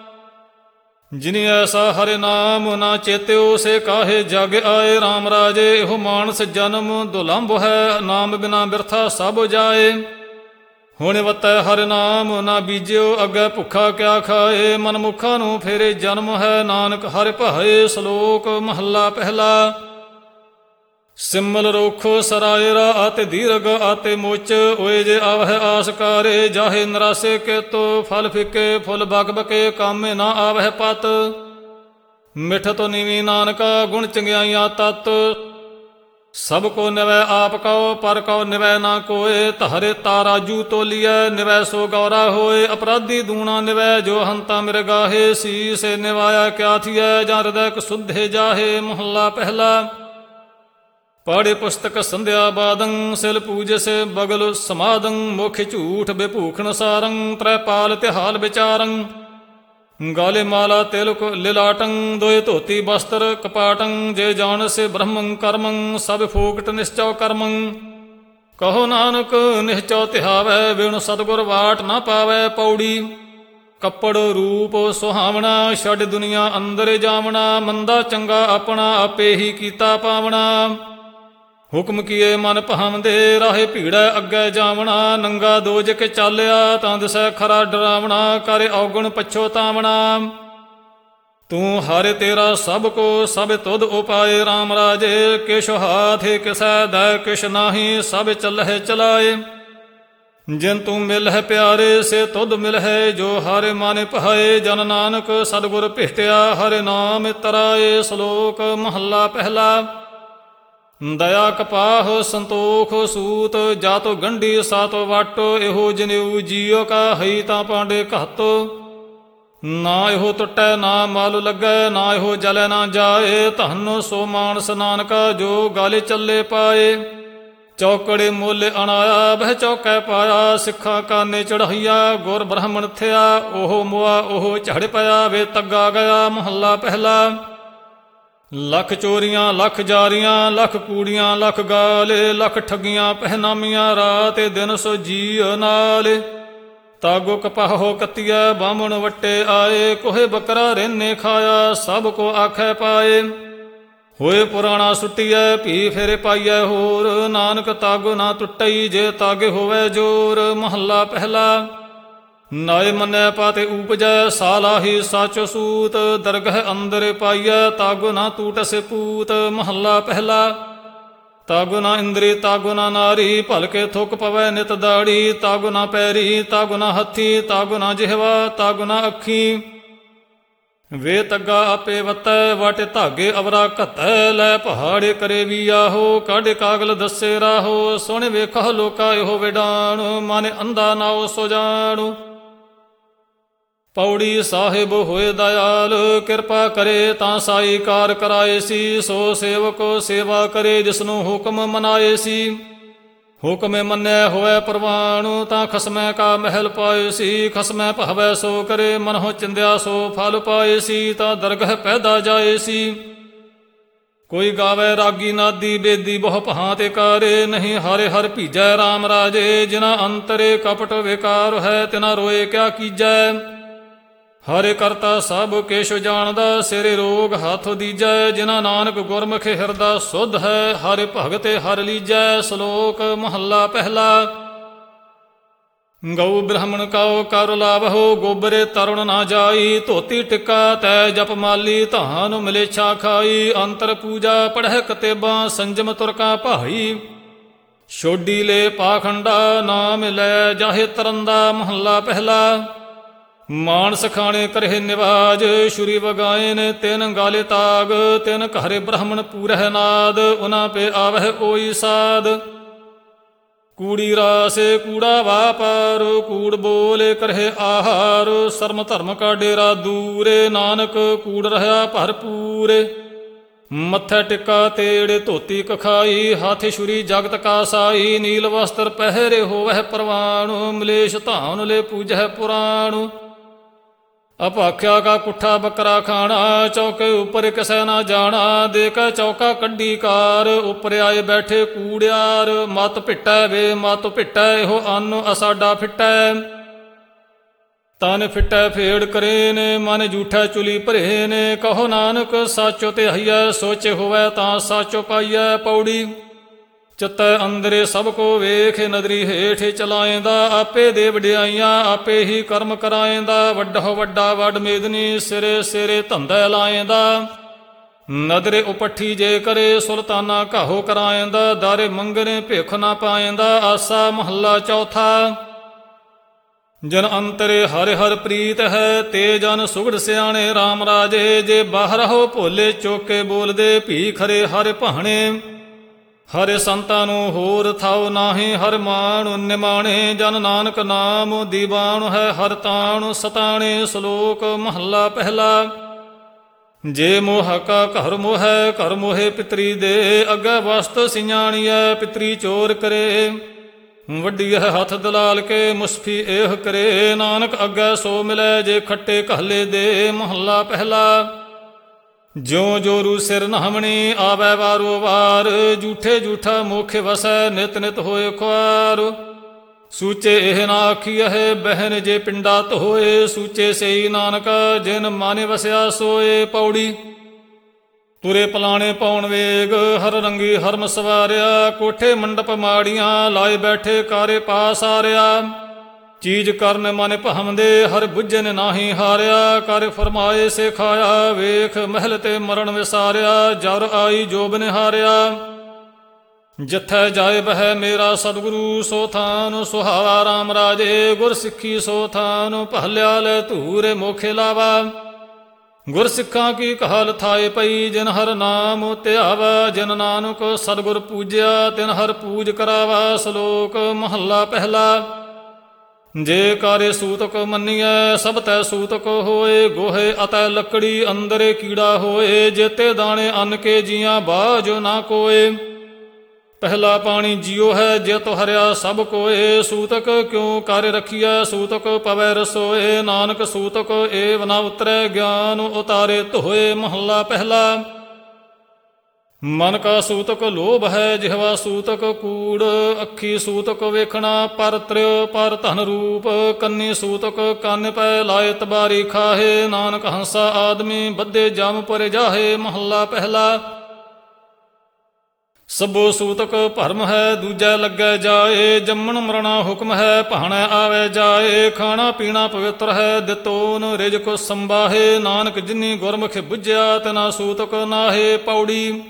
ਜਿਨੀ ਐਸਾ ਹਰਿ ਨਾਮ ਨਾ ਚੇਤਿਓ ਸੇ ਕਾਹੇ ਜਗ ਆਏ। ਰਾਮ ਰਾਜੇ ਇਹੋ ਮਾਨਸ ਜਨਮ ਦੁਲੰਭ ਹੈ। ਨਾਮ ਬਿਨਾ ਬਿਰਥਾ ਸਭ ਜਾਏ। ਹੁਣ ਵਤੈ ਹਰਿ ਨਾਮ ਨਾ ਬੀਜਿਓ ਅੱਗੇ ਭੁੱਖਾ ਕਿਆ ਖਾਏ। ਮਨਮੁਖਾਂ ਨੂੰ ਫੇਰੇ ਜਨਮ ਹੈ ਨਾਨਕ ਹਰਿ ਭਾਏ। ਸ਼ਲੋਕ ਮਹੱਲਾ ਪਹਿਲਾ। ਸਿਮਲ ਰੁਖ ਸਰਾਇਰਾ ਆਤੇ ਦੀਰਘ ਆਤੇ ਮੁਚ। ਓਏ ਜੇ ਆਵਹਿ ਆਸਕਾਰੇ ਜਾਹੇ ਨਰਾਸੇ ਕੇਤੋ। ਫਲ ਫਿੱਕੇ ਫੁੱਲ ਬਕ ਬਕੇ ਕਾਮੇ ਨਾ ਆਵਹਿ ਪਤ। ਮਿਠ ਤੋ ਨੀਵੀ ਨਾਨਕਾ ਗੁਣ ਚੰਗਿਆਈਆਂ ਤਤ। ਸਭ ਕੋ ਨਿਵੈ ਆਪ ਕਉ ਪਰ ਕਉ ਨਿਵੈ ਨਾ ਕੋਏ। ਧਰੇ ਤਾਰਾਜੂ ਤੋਲੀਐ ਨਿਵੈ ਸੋ ਗੌਰਾ ਹੋਏ। ਅਪਰਾਧੀ ਦੂਣਾ ਨਿਵੈ ਜੋ ਹੰਤਾ ਮਿਰਗਾਹੇ। ਸੀਸੇ ਨਿਵਾਇਆ ਕਿਆ ਥੀਐ ਜਾਂ ਹਿਰਦੈ ਕਸੁੱਧੇ ਜਾਹੇ। ਮਹੱਲਾ ਪਹਿਲਾ। ਪੜ੍ਹੇ ਪੁਸਤਕ ਸੰਧਿਆ ਬਾਦੰ ਸਿਲ ਪੂਜਸੇ ਬਗਲ ਸਮਾਦੰ। ਮੁਖ ਝੂਠ ਬਿਭੂਖਣ ਸਾਰੰ ਤ੍ਰੈ ਪਾਲ ਤਿਹਾਲ ਵਿਚਾਰੰ। ਗਾਲੇ ਮਾਲਾ ਤਿਲਕ ਲਿਲਾਟੰ ਦੋਏ ਧੋਤੀ ਬਸਤਰ ਕਪਾਟੰ। ਜੇ ਜਾਣਸੇ ਬ੍ਰਹਮੰ ਕਰਮੰ ਸਭ ਫੋਕਟ ਨਿਸ਼ਚਉ ਕਰਮੰ। ਕਹੋ ਨਾਨਕ ਨਿਹਚਉ ਤਿਹਾਵੈ ਵਿਣ ਸਤਿਗੁਰ ਵਾਟ ਨਾ ਪਾਵੈ। ਪੌੜੀ ਕੱਪੜ ਰੂਪ ਸੁਹਾਵਣਾ ਛੱਡ ਦੁਨੀਆ ਅੰਦਰ ਜਾਵਣਾ। ਮੰਦਾ ਚੰਗਾ ਆਪਣਾ ਆਪੇ ਹੀ ਕੀਤਾ ਪਾਵਣਾ। ਹੁਕਮ ਕੀਏ ਮਨ ਭਾਵਦੇ ਰਾਹੇ ਭੀੜੈ ਅੱਗੇ ਜਾਵਣਾ। ਨੰਗਾ ਦੋਜਕ ਚਾਲਿਆ ਤਾਂ ਦਿਸੈ ਖਰਾ ਡਰਾਵਣਾ। ਕਰ ਔਗਣ ਪਛੋਤਾਵਣਾ। ਤੂੰ ਹਰਿ ਤੇਰਾ ਸਭ ਕੋ ਸਭ ਤੁਧ ਉਪਾਏ। ਰਾਮ ਰਾਜੇ ਕਿਛ ਹਾਥ ਕਿਸੈ ਦੈ ਕਿਛ ਨਾਹੀ ਸਭ ਚੱਲਹਿ ਚਲਾਏ। ਜਿਨ ਤੂੰ ਮਿਲਹਿ ਪਿਆਰੇ ਸੇ ਤੁਧ ਮਿਲਹਿ ਜੋ ਹਰਿ ਮਨ ਭਾਏ। ਜਨ ਨਾਨਕ ਸਤਿਗੁਰ ਭੇਟਿਆ ਹਰਿ ਨਾਮ ਤਰਾਏ। ਸ਼ਲੋਕ ਮਹੱਲਾ ਪਹਿਲਾ। ਦਇਆ ਕਪਾਹ ਸੰਤੋਖ ਸੂਤ ਜਾਤੋ ਗੰਢੀ ਸਾਤੋ ਵਾਟ। ਇਹੋ ਜਨੇਊ ਜੀਉ ਕਾ ਹਈ ਤਾਂ ਪਾਂਡੇ ਘਤ। ਨਾ ਇਹੋ ਟੁੱਟੈ ਨਾ ਮਲ ਲੱਗੈ ਨਾ ਇਹੋ ਜਲੈ ਨਾ ਜਾਏ। ਧਨ ਸੋ ਮਾਨਸ ਨਾਨਕਾ ਜੋ ਗਲ ਚੱਲੇ ਪਾਏ। ਚੌਕੜੇ ਮੁੱਲ ਅਣਾਇਆ ਬਹਿ ਚੌਕੈ ਪਾਇਆ। ਸਿੱਖਾਂ ਕਾਨੇ ਚੜ੍ਹਾਈਆ ਗੁਰ ਬ੍ਰਾਹਮਣ ਥਿਆ। ਉਹ ਮੁਆ ਉਹ ਝੜ ਪਿਆ ਵੇ ਤੱਗਾ ਗਿਆ। ਮਹੱਲਾ ਪਹਿਲਾ। ਲੱਖ ਚੋਰੀਆਂ ਲੱਖ ਜਾਰੀਆਂ ਲੱਖ ਕੂੜੀਆਂ ਲੱਖ ਗਾਲੇ। ਲੱਖ ਠੱਗੀਆਂ ਪਹਿਨਾਮੀਆਂ ਰਾਤ ਦਿਨ ਸੋ ਜੀਅ ਨਾਲੇ। ਤਾਗੋ ਕਪਾਹੋ ਕੱਤੀਐ ਬਾਹਮਣ ਵੱਟੇ ਆਏ। ਕੋਹੇ ਬੱਕਰਾ ਰਹਿਨੇ ਖਾਇਆ ਸਭ ਕੋ ਆਖੈ ਪਾਏ। ਹੋਏ ਪੁਰਾਣਾ ਸੁੱਟੀਐ ਭੀ ਫੇਰੇ ਪਾਈਐ ਹੋਰ। ਨਾਨਕ ਤਾਗੋ ਨਾ ਟੁੱਟਈ ਜੇ ਤਾਗੇ ਹੋਵੇ ਜੋਰ। ਮਹੱਲਾ ਪਹਿਲਾ। ਨਾਏ ਮੰਨੈ ਪਾਤੇ ਊਪਜੈ ਸਾਲਾਹੀ ਸੱਚ ਸੂਤ। ਦਰਗਹ ਅੰਦਰ ਪਾਈਐ ਤਾਗੋ ਨਾ ਟੂਟਸੇ ਪੂਤ। ਮਹੱਲਾ ਪਹਿਲਾ। ਤਾਗੋ ਨਾ ਇੰਦਰੀ ਤਾਗੋ ਨਾ ਨਾਰੀ ਭਲਕੇ ਥੁੱਕ ਪਵੈ ਨਿਤ ਦਾੜੀ। ਤਾਗੋ ਨਾ ਪੈਰੀ ਤਾਗੋ ਨਾ ਹੱਥੀ ਤਾਗੋ ਨਾ ਜਿਹਵਾ ਤਾਗੋ ਨਾ ਅੱਖੀ। ਵੇ ਤੱਗਾ ਆਪੇ ਵਤੈ ਵਾਟੇ ਧਾਗੇ ਅਵਰਾ ਘਤੈ। ਲੈ ਪਹਾੜੇ ਕਰੇ ਵੀ ਆਹੋ ਕਾਢੇ ਕਾਗਲ ਦੱਸੇ ਰਾਹੋ। ਸੁਣ ਵੇਖੋ ਲੋਕਾ ਇਹੋ ਵਿਡਾਣ ਮਨ ਅੰਧਾ ਨਾਉ ਸੋ ਜਾਣੂ। ਪੌੜੀ ਸਾਹਿਬ ਹੋਏ ਦਇਆਲ ਕਿਰਪਾ ਕਰੇ ਤਾਂ ਸਾਈ ਕਾਰ ਕਰਾਏ ਸੀ। ਸੋ ਸੇਵਕ ਸੇਵਾ ਕਰੇ ਜਿਸਨੂੰ ਹੁਕਮ ਮਨਾਏ ਸੀ। ਹੁਕਮ ਮੰਨਿਆ ਹੋਵੇ ਪ੍ਰਵਾਨ ਤਾਂ ਖਸਮੈ ਕਾ ਮਹਿਲ ਪਾਏ ਸੀ। ਖਸਮੈ ਭਾਵੈ ਸੋ ਕਰੇ ਮਨਹੁ ਚਿੰਦਿਆ ਸੋ ਫਲ ਪਾਏ ਸੀ। ਤਾਂ ਦਰਗਹ ਪੈਦਾ ਜਾਏ ਸੀ। ਕੋਈ ਗਾਵੇ ਰਾਗੀ ਨਾਦੀ ਬੇਦੀ ਬਹੁ ਭਾਂਤੇ ਕਾਰੇ। ਨਹੀਂ ਹਰਿ ਹਰਿ ਭੀਜੈ ਰਾਮ ਰਾਜੇ। ਜਿਨਾ ਅੰਤਰੇ ਕਪਟ ਵਿਕਾਰ ਹੈ ਤਿਨਾ ਰੋਏ ਕਿਆ ਕੀਜੈ। ਹਰਿ ਕਰਤਾ ਸਭ ਕਿਛ ਜਾਣਦਾ ਸਿਰੇ ਰੋਗ ਹੱਥ ਦੀਜੈ। ਜਿਨਾ ਨਾਨਕ ਗੁਰਮੁਖ ਹਿਰਦਾ ਸੁਧ ਹੈ ਹਰਿ ਭਗਤੇ ਹਰਿ ਲੀਜੈ। ਸ਼ਲੋਕ ਮਹੱਲਾ ਪਹਿਲਾ। ਗਊ ਬ੍ਰਾਹਮਣ ਕਾਉ ਕਰ ਲਾਵਹੁ ਗੋਬਰੇ ਤਰੁਣ ਨਾ ਜਾਈ। ਧੋਤੀ ਟਿੱਕਾ ਤੈ ਜਪ ਮਾਲੀ ਧਾਨ ਮਲੇਛਾ ਖਾਈ। ਅੰਤਰ ਪੂਜਾ ਪੜ੍ਹੈ ਕਤੇਬਾਂ ਸੰਜਮ ਤੁਰਕਾ ਭਾਈ। ਛੋਡੀ ਲੈ ਪਾਖੰਡਾ, ਨਾਮ ਲੈ ਜਾਹੇ ਤਰੰਦਾ। ਮਹੱਲਾ ਪਹਿਲਾ। ਮਾਨਸ ਖਾਣੇ ਕਰਹਿ ਨਿਵਾਜ, ਸ਼ੁਰੀ ਵਗਾਏ ਨੇ ਤਿਨ ਗਾਲੇ ਤਾਗ। ਤਿਨ ਘਰੇ ਬ੍ਰਾਹਮਣ ਪੂਰਹਿ ਨਾਦ, ਉਨਾ ਪੇ ਆਵਹਿ ਕੋਈ ਸਾਧ। ਕੂੜੀ ਰਾਸੇ ਕੂੜਾ ਵਾਪਾਰ, ਕੂੜ ਬੋਲੇ ਕਰਹਿ ਆਹਾਰ। ਸਰਮ ਧਰਮ ਕਾ ਡੇਰਾ ਦੂਰੇ, ਨਾਨਕ ਕੂੜ ਰਹਾ ਭਰਪੂਰੇ। ਮੱਥੇ ਟਿੱਕਾ ਤੇੜੇ ਧੋਤੀ ਕਖਾਈ, ਹਾਥੀ ਛੁਰੀ ਜਗਤ ਕਾ ਸਾਈ। ਨੀਲ ਵਸਤਰ ਪਹਿਰੇ ਹੋਵਹਿ ਪ੍ਰਵਾਣੁ, ਮਲੇਸ਼ ਧਾਨ ਲੈ ਪੂਜਹਿ ਪੁਰਾਣੁ। ਅਭਾਖਿਆ ਕਾ ਕੁੱਠਾ ਬੱਕਰਾ ਖਾਣਾ, ਚੌਕੇ ਉੱਪਰ ਕਿਸੇ ਨਾ ਜਾਣਾ। ਦੇ ਕੇ ਚੌਕਾ ਕੱਢੀ ਕਾਰ, ਉੱਪਰ ਆਏ ਬੈਠੇ ਕੂੜਿਆਰ। ਮਤ ਭਿੱਟੈ ਵੇ ਮਤ ਭਿੱਟੈ, ਇਹੋ ਅੰਨ ਅਸਾਡਾ ਫਿੱਟੈ। ਤਨ ਫਿੱਟੈ ਫੇੜ ਕਰੇ ਨੇ, ਮਨ ਜੂਠੈ ਚੁਲੀ ਭਰੇ ਨੇ। ਕਹੋ ਨਾਨਕ ਸਾਚੋ ਤੇ ਹਈਐ, ਸੋਚੇ ਹੋਵੈ ਤਾਂ ਸਾਚੋ ਪਾਈਐ। ਪੌੜੀ। ਚਿੱਤੈ ਅੰਦਰੇ ਸਭ ਕੋ ਵੇਖ, ਨਦਰੀ ਹੇਠ ਚਲਾਏਂਦਾ। ਆਪੇ ਦੇ ਵਡਿਆਈਆਂ ਆਪੇ ਹੀ ਕਰਮ ਕਰਾਏਂਦਾ। ਵੱਡੋ ਵੱਡਾ ਵੱਡ ਮੇਦਨੀ, ਸਿਰੇ ਸਿਰੇ ਧੰਦਾ ਲਾਏਂਦਾ। ਨਦਰੇ ਉਪੱਠੀ ਜੇ ਕਰੇ, ਸੁਲਤਾਨਾ ਘਾਹੋ ਕਰਾਏਂਦਾ। ਦਾਰੇ ਮੰਗਣੇ ਭਿਖ ਨਾ ਪਾਏਂਦਾ। ਆਸਾ ਮਹੱਲਾ ਚੌਥਾ। ਜਨ ਅੰਤਰੇ ਹਰਿ ਹਰਿ ਪ੍ਰੀਤ ਹੈ, ਤੇ ਜਨ ਸੁਗੜ ਸਿਆਣੇ ਰਾਮ ਰਾਜੇ। ਜੇ ਬਾਹਰ ਹੋ ਭੋਲੇ ਚੋਕੇ ਬੋਲਦੇ, ਭੀ ਖਰੇ ਹਰਿ ਭਾਣੇ। ਹਰਿ ਸੰਤਾਂ ਨੂੰ ਹੋਰ ਥਾਉ ਨਾਹੀ, ਹਰਿ ਮਾਣੁ ਨਿਮਾਣੇ। ਜਨ ਨਾਨਕ ਨਾਮ ਦੀਵਾਣੁ ਹੈ, ਹਰਿ ਤਾਣੁ ਸਤਾਣੇ। ਸ਼ਲੋਕ ਮਹੱਲਾ ਪਹਿਲਾ। ਜੇ ਮੋਹ ਕਾ ਘਰ ਮੋਹੈ, ਘਰ ਮੋਹੇ ਪਿਤਰੀ ਦੇ। ਅੱਗੇ ਵਸਤ ਸਿਆਣੀਐ, ਪਿਤਰੀ ਚੋਰ ਕਰੇ। ਵੱਡੀ ਹੈ ਹੱਥ ਦਲਾਲ ਕੇ, ਮੁਸਫੀ ਇਹ ਕਰੇ। ਨਾਨਕ ਅੱਗੇ ਸੋ ਮਿਲੈ, ਜੇ ਖੱਟੇ ਘਾਲੇ ਦੇ। ਮਹੱਲਾ ਪਹਿਲਾ। ਜਿਉ ਜੋਰੂ ਸਿਰ ਨਹਮਣੀ, ਆਵੈ ਵਾਰੋ ਵਾਰ। ਝੂਠੇ ਝੂਠਾ ਮੁਖ ਵਸੈ, ਨਿਤ ਨਿਤ ਹੋਏ ਖੁਆਰ। ਸੂਚੇ ਇਹ ਨਾ ਆਖੀਐ, ਬਹਿਨ ਜੇ ਪਿੰਡਾ ਧੋਏ। ਸੂਚੇ ਸਈ ਨਾਨਕ, ਜਿਨ ਮਾਨੇ ਵਸਿਆ ਸੋਏ। ਪੌੜੀ। ਤੁਰੇ ਪਲਾਣੇ ਪਾਉਣ ਵੇਗ, ਹਰ ਰੰਗੀ ਹਰਮ ਸਵਾਰਿਆ। ਕੋਠੇ ਮੰਡਪ ਮਾੜੀਆਂ, ਲਾਏ ਬੈਠੇ ਕਾਰੇ ਪਾਸ ਆਰਿਆ। ਚੀਜ਼ ਕਰਨ ਮਨ ਭਾਵਦੇ, ਹਰ ਬੁੱਝਨ ਨਾਹੀ ਹਾਰਿਆ। ਕਰ ਫਰਮਾਏ ਸੇ ਖਾਇਆ, ਵੇਖ ਮਹਿਲ ਤੇ ਮਰਨ ਵਿਸਾਰਿਆ। ਜਰ ਆਈ ਜੋਬ ਨਿਹਾਰਿਆ, ਜਿੱਥੈ ਜਾਏ ਬਹਿ ਮੇਰਾ ਸਤਿਗੁਰੂ। ਸੋ ਥਾਨ ਸੁਹਾਵਾ ਰਾਮ ਰਾਜੇ, ਗੁਰ ਸਿੱਖੀ ਸੋ ਥਾਨ। ਭਲਿਆ ਲੈ ਧੂਰੇ ਮੋਖੇ ਲਾਵਾ, ਗੁਰ ਸਿੱਖਾਂ ਕੀ ਕਹਾਲ ਥਾਏ ਪਈ। ਜਿਨ ਹਰ ਨਾਮ ਧਿਆਵਾ, ਜਿਨ ਨਾਨਕ ਸਤਿਗੁਰ ਪੂਜਿਆ। ਤਿਨ ਹਰ ਪੂਜ ਕਰਾਵਾ। ਸ਼ਲੋਕ ਮਹੱਲਾ ਪਹਿਲਾ। ਜੇ ਕਾਰੇ ਸੂਤਕ ਮੰਨੀਐ, ਸਭ ਤੈ ਸੂਤਕ ਹੋਏ। ਗੋਹੇ ਅਤੈ ਲੱਕੜੀ, ਅੰਦਰੇ ਕੀੜਾ ਹੋਏ। ਜੇਤੇ ਦਾਣੇ ਅੰਨ ਕੇ ਜੀਆਂ, ਬਾਝੋ ਨਾ ਕੋਏ। ਪਹਿਲਾ ਪਾਣੀ ਜੀਉ ਹੈ, ਜਿਤ ਹਰਿਆ ਸਭ ਕੋਏ। ਸੂਤਕ ਕਿਉ ਕਰ ਰਖੀਐ, ਸੂਤਕ ਪਵੈ ਰਸੋਏ। ਨਾਨਕ ਸੂਤਕ ਏਵ ਨਾ ਉਤਰੈ, ਗਿਆਨ ਉਤਾਰੇ ਧੋਏ। ਮਹੱਲਾ ਪਹਿਲਾ। ਮਨ ਕਾ ਸੂਤਕ ਲੋਭ ਹੈ, ਜਿਹਵਾ ਸੂਤਕ ਕੂੜ। ਅੱਖੀ ਸੂਤਕ ਵੇਖਣਾ, ਪਰ ਤ੍ਰਿਉ ਪਰ ਧਨ ਰੂਪ। ਕੰਨੀ ਸੂਤਕ ਕੰਨ ਪੈ, ਲਾਏ ਤਬਾਰੀ ਖਾਹੇ। ਨਾਨਕ ਹੰਸਾ ਆਦਮੀ, ਬੱਧੇ ਜਮ ਪਰ ਜਾਹੇ। ਮਹੱਲਾ ਪਹਿਲਾ। ਸਭੋ ਸੂਤਕ ਭਰਮ ਹੈ, ਦੂਜੈ ਲੱਗੈ ਜਾਏ। ਜੰਮਣ ਮਰਣਾ ਹੁਕਮ ਹੈ, ਭਾਣੈ ਆਵੈ ਜਾਏ। ਖਾਣਾ ਪੀਣਾ ਪਵਿੱਤਰ ਹੈ, ਦਿੱਤੋਨ ਰਿਜਕ ਸੰਬਾਹੇ। ਨਾਨਕ ਜਿਨੀ ਗੁਰਮੁਖ ਬੁੱਝਿਆ, ਤਿਨਾ ਸੂਤਕ ਨਾਹੇ। ਪੌੜੀ।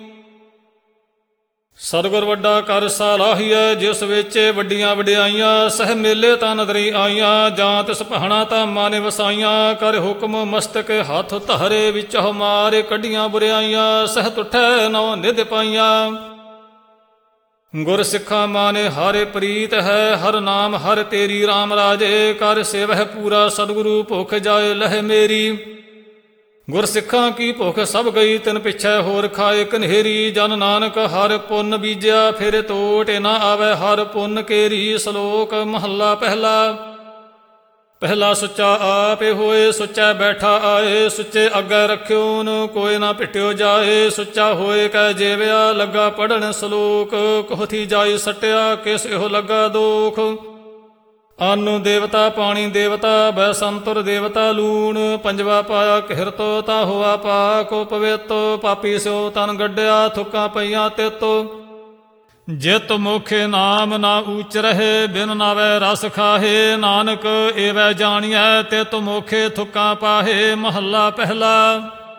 ਸਤਿਗੁਰ ਵੱਡਾ ਕਰ ਸਾਲਾਹੀਐ, ਜਿਸ ਵੇਚੇ ਵੱਡੀਆਂ ਵਡਿਆਈਆਂ। ਸਹਿ ਮੇਲੇ ਤਾਂ ਨਦਰੀ ਆਈਆਂ, ਜਾਂ ਤਿਸ ਭਾਣਾ ਤਾਂ ਮਾਨੇ ਵਸਾਈਆਂ। ਕਰ ਹੁਕਮ ਮਸਤਕ ਹੱਥ ਧਾਰੇ, ਵਿੱਚੋ ਮਾਰੇ ਕੱਢੀਆਂ ਬੁਰਿਆਈਆਂ। ਸਹਿ ਤੁਠੈ ਨੌ ਨਿਧ ਪਾਈਆਂ, ਗੁਰ ਸਿੱਖਾਂ ਮਾਨੇ ਹਾਰੇ ਪ੍ਰੀਤ ਹੈ। ਹਰ ਨਾਮ ਹਰ ਤੇਰੀ ਰਾਮ ਰਾਜੇ, ਕਰ ਸੇਵਹਿ ਪੂਰਾ ਸਤਿਗੁਰੂ। ਭੁਖ ਜਾਏ ਲਹਿ ਮੇਰੀ, ਗੁਰ ਸਿੱਖਾਂ ਕੀ ਭੁਖ ਸਭ ਗਈ। ਤਿਨ ਪਿੱਛੇ ਹੋਰ ਖਾਏ ਕਨੇਰੀ। ਜਨ ਨਾਨਕ ਹਰ ਪੁੰਨ ਬੀਜਿਆ, ਫਿਰ ਤੋਟ ਨਾ ਆਵੈ ਹਰ ਪੁੰਨ ਕੇਰੀ। ਸ਼ਲੋਕ ਮਹੱਲਾ ਪਹਿਲਾ। ਪਹਿਲਾ ਸੁੱਚਾ ਆਪੇ ਹੋਏ, ਸੁੱਚਾ ਬੈਠਾ ਆਏ। ਸੁੱਚੇ ਅੱਗੇ ਰੱਖਿਓਨ, ਕੋਈ ਨਾ ਭਿਟਿਓ ਜਾਏ। ਸੁੱਚਾ ਹੋਏ ਕਹਿ ਜੀਵਿਆ, ਲੱਗਾ ਪੜ੍ਹਨ ਸ਼ਲੋਕ। ਕੋਥੀ ਜਾਈ ਸੱਟਿਆ, ਕਿਸ ਇਹੋ ਲੱਗਾ ਦੋਖ। ਅੰਨ ਦੇਵਤਾ ਪਾਣੀ ਦੇਵਤਾ, ਬੈ ਸੰਤੁਰ ਦੇਵਤਾ ਲੂਣ। ਪੰਜਵਾ ਪਾਇਆ ਕਿਰਤੋ, ਤਾ ਹੋਆ ਪਾਕ ਪਵਿੱਤ। ਪਾਪੀ ਸਿਓ ਤਨ ਗੱਡਿਆ, ਥੁੱਕਾਂ ਪਈਆਂ ਤਿਤ। ਜਿਤ ਮੁਖੇ ਨਾਮ ਨਾ ਊਚ ਰਹੇ, ਬਿਨ ਨਾਵੈ ਰਸ ਖਾਹੇ। ਨਾਨਕ ਏਵੈ ਜਾਣੀਐ, ਤਿਤ ਮੁਖੇ ਥੁੱਕਾਂ ਪਾਹੇ। ਮਹੱਲਾ ਪਹਿਲਾ।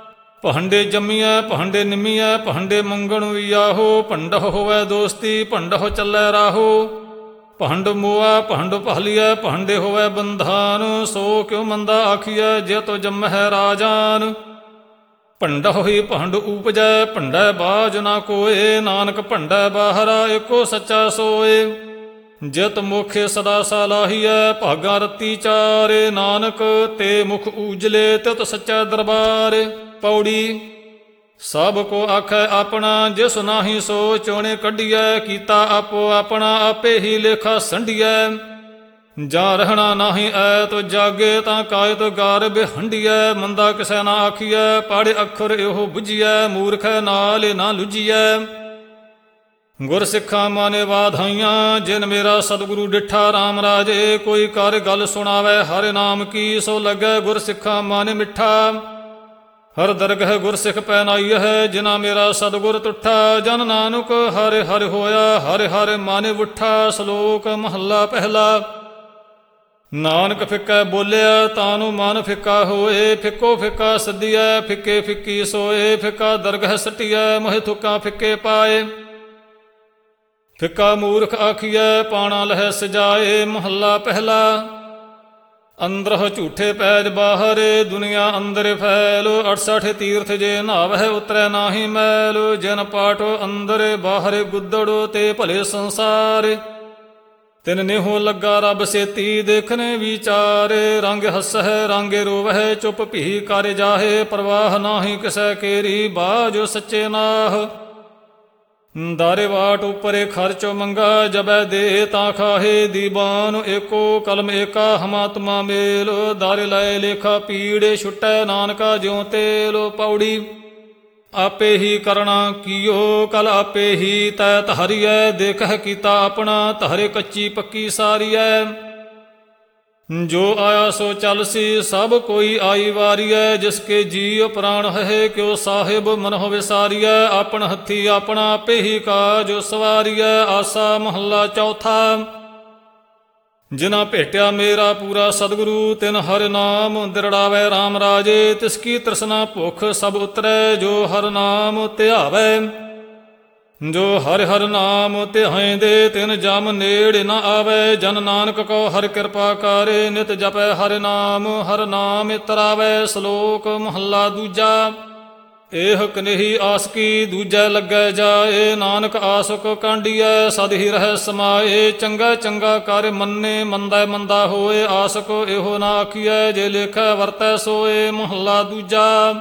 ਪਹੰਡੇ ਜੰਮੀਐ ਪਹੰਡੇ ਨਿੰਮੀਐ ਪਹੰਡੇ ਮੰਗਣ ਵੀ ਆਹੋ। ਭੰਡਹੁ ਹੋਵੈ ਦੋਸਤੀ ਭੰਡਹੁ ਚੱਲੈ ਰਾਹੋ। ਪਹੰਡ ਮੋਆ ਭੰਡ ਪਹਲੀਐ ਪਹੰਡੇ ਹੋਵੈ ਬੰਧਾਨ। ਸੋ ਕਿਉ ਮੰਦਾ ਆਖੀਐ ਜੇ ਤੋ ਜੰਮਹਿ ਰਾਜਾਨ। ਭੰਡਹੁ ਹੀ ਭੰਡ ਊਪਜੈ ਭੰਡੈ ਬਾਜ ਨਾ ਕੋਏ। ਨਾਨਕ ਭੰਡੈ ਬਾਹਰਾ ਏਕੋ ਸੱਚਾ ਸੋਏ। ਜਿਤ ਮੁਖੇ ਸਦਾ ਸਾਲਾਹੀਐ ਭਾਗਾ ਰਤੀ ਚਾਰੇ। ਨਾਨਕ ਤੇ ਮੁਖ ਊਜਲੇ ਤਿਤ ਸੱਚਾ ਦਰਬਾਰ। ਪੌੜੀ ਸਭ ਕੋ ਆਖੈ ਆਪਣਾ ਜਿਸ ਨਾਹੀ ਸੋ ਚੋਣੇ ਕੱਢੀਐ। ਕੀਤਾ ਆਪੋ ਆਪਣਾ ਆਪੇ ਹੀ ਲੇਖਾ ਸੰਢੀਐ। ਜਾਂ ਰਹਿਣਾ ਨਾਹੀ ਐ ਤੋ ਜਾਗੇ ਤਾਂ ਕਾਇਤ ਗਾਰਬ ਹੰਡੀਐ। ਮੰਦਾ ਕਿਸੈ ਨਾ ਆਖੀਐ ਪਾੜੇ ਅੱਖਰ ਇਹੋ ਬੁਝੀਐ। ਮੂਰਖੈ ਨਾਲ ਨਾ ਲੁਝੀਐ। ਗੁਰ ਸਿੱਖਾਂ ਮਾਨੇ ਵਾਧਾਈਆਂ ਜਿਨ ਮੇਰਾ ਸਤਿਗੁਰੂ ਡਿਠਾ ਰਾਮ ਰਾਜੇ। ਕੋਈ ਕਰ ਗੱਲ ਸੁਣਾਵੈ ਹਰਿ ਨਾਮ ਕੀ ਸੋ ਲੱਗੈ ਗੁਰ ਸਿੱਖਾਂ ਮਾਨੇ ਮਿੱਠਾ। ਹਰ ਦਰਗਹ ਗੁਰ ਸਿੱਖ ਪੈਨਾਈ ਹੈ ਜਿਨਾ ਮੇਰਾ ਸਤਿਗੁਰ ਤੁਠਾ। ਜਨ ਨਾਨਕ ਹਰਿ ਹਰਿ ਹੋਇਆ ਹਰਿ ਹਰਿ ਮਾਨੇ ਉੱਠਾ। ਸ਼ਲੋਕ ਮਹੱਲਾ ਪਹਿਲਾ। ਨਾਨਕ ਫਿੱਕਾ ਬੋਲਿਆ ਤਾਨੂੰ ਮਨ ਫਿੱਕਾ ਹੋਏ। ਫਿੱਕੋ ਫਿੱਕਾ ਸੱਦੀਐ ਫਿੱਕੇ ਫਿੱਕੀ ਸੋਏ। ਫਿੱਕਾ ਦਰਗਹ ਸੱਟੀਐ ਮੋਹਿ ਥੁੱਕਾ ਫਿੱਕੇ ਪਾਏ। ਫਿੱਕਾ ਮੂਰਖ ਆਖੀਐ ਪਾਣਾ ਲਹਿ ਸਜਾਏ। ਮਹੱਲਾ ਪਹਿਲਾ। ਅੰਦਰਹ ਝੂਠੇ ਪੈਜ ਬਾਹਰ ਦੁਨੀਆ ਅੰਦਰ ਫੈਲ। ਅਠਸਠ ਤੀਰਥ ਜੇ ਨਹਾਵਹਿ ਉਤਰੈ ਨਾਹੀ ਮੈਲ। ਜਿਨ ਪਾਟੋ ਅੰਦਰ ਬਾਹਰ ਗੁੱਦੜੋ ਤੇ ਭਲੇ ਸੰਸਾਰ। ਤਿਨ ਨੇਹੋ ਲੱਗਾ ਰੱਬ ਸੇਤੀ ਦੇਖਣੇ ਵਿਚਾਰੇ। ਰੰਗ ਹੱਸਹਿ ਰੰਗੇ ਰੋਵਹਿ ਚੁੱਪ ਭੀ ਕਰ ਜਾਹੇ। ਪ੍ਰਵਾਹ ਨਾਹੀ ਕਿਸੈ ਕੇਰੀ ਬਾਜੋ ਸੱਚੇ ਨਾਹ। ਦਾਰੇ ਵਾਟ ਉੱਪਰੇ ਖਰਚੋ ਮੰਗਾ ਜਬੈ ਦੇ ਤਾਂ ਖਾਹੇ। ਦੀਵਾਨ ਏਕੋ ਕਲਮ ਏਕਾ ਹਮਾਤਮਾ ਮੇਲ। ਦਾਰੇ ਲਾਏ ਲੇਖਾ ਪੀੜੇ ਛੁਟੈ ਨਾਨਕਾ ਜਿਉ ਤੇਲ। ਪੌੜੀ ਆਪੇ ਹੀ ਕਰਣਾ ਕੀਓ ਕਲ ਆਪੇ ਹੀ ਤੈ ਧਾਰੀਐ। ਦੇਖਹਿ ਕੀਤਾ ਆਪਣਾ ਧਾਰੇ ਕੱਚੀ ਪੱਕੀ ਸਾਰੀਐ। ਜੋ ਆਇਆ ਸੋ ਚਲਸੀ ਸਭ ਕੋਈ ਆਈ ਵਾਰੀਐ। ਜਿਸ ਕੇ ਜੀਉ ਪ੍ਰਾਣ ਹੈ ਕਿਉ ਸਾਹਿਬ ਮਨਹੁ ਵਿਸਾਰੀਐ। ਆਪਣ ਹੱਥੀ ਆਪਣਾ ਆਪੇ ਹੀ ਕਾਜ ਸਵਾਰੀਐ। ਆਸਾ ਮਹੱਲਾ ਚੌਥਾ। ਜਿਨਾ ਭੇਟਿਆ ਮੇਰਾ ਪੂਰਾ ਸਤਿਗੁਰੂ ਤਿਨ ਹਰਿ ਨਾਮ ਦਿਰੜਾਵੈ ਰਾਮ ਰਾਜੇ। ਤਿਸ ਕੀ ਤ੍ਰਿਸ਼ਨਾ ਭੁਖ ਸਭ ਉਤਰੈ ਜੋ ਹਰਿ ਨਾਮ ਧਿਆਵੈ। ਜੋ ਹਰਿ ਹਰਿ ਨਾਮ ਧਿਆਇਂਦੇ ਤਿਨ ਜਮ ਨੇੜੇ ਨਾ ਆਵੈ। ਜਨ ਨਾਨਕ ਕੋ ਹਰਿ ਕਿਰਪਾ ਕਰੇ ਨਿਤ ਜਪੈ ਹਰਿ ਨਾਮ। ਹਰਿ ਨਾਮ ਇਤਰਾਵੈ। ਸ਼ਲੋਕ ਮਹੱਲਾ ਦੂਜਾ। ਇਹ ਕਨੇਹੀ ਆਸਕੀ ਦੂਜੈ ਲੱਗੈ ਜਾਏ। ਨਾਨਕ ਆਸਕ ਕਾਂਡੀਐ ਸਦ ਹੀ ਰਹਿ ਸਮਾਏ। ਚੰਗਾ ਚੰਗਾ ਕਰ ਮੰਨੇ ਮੰਦਾ ਮੰਦਾ ਹੋਏ। ਆਸਕ ਇਹੋ ਨਾ ਆਖੀਐ ਜੇ ਲੇਖੈ ਵਰਤੈ ਸੋਏ। ਮਹੱਲਾ ਦੂਜਾ।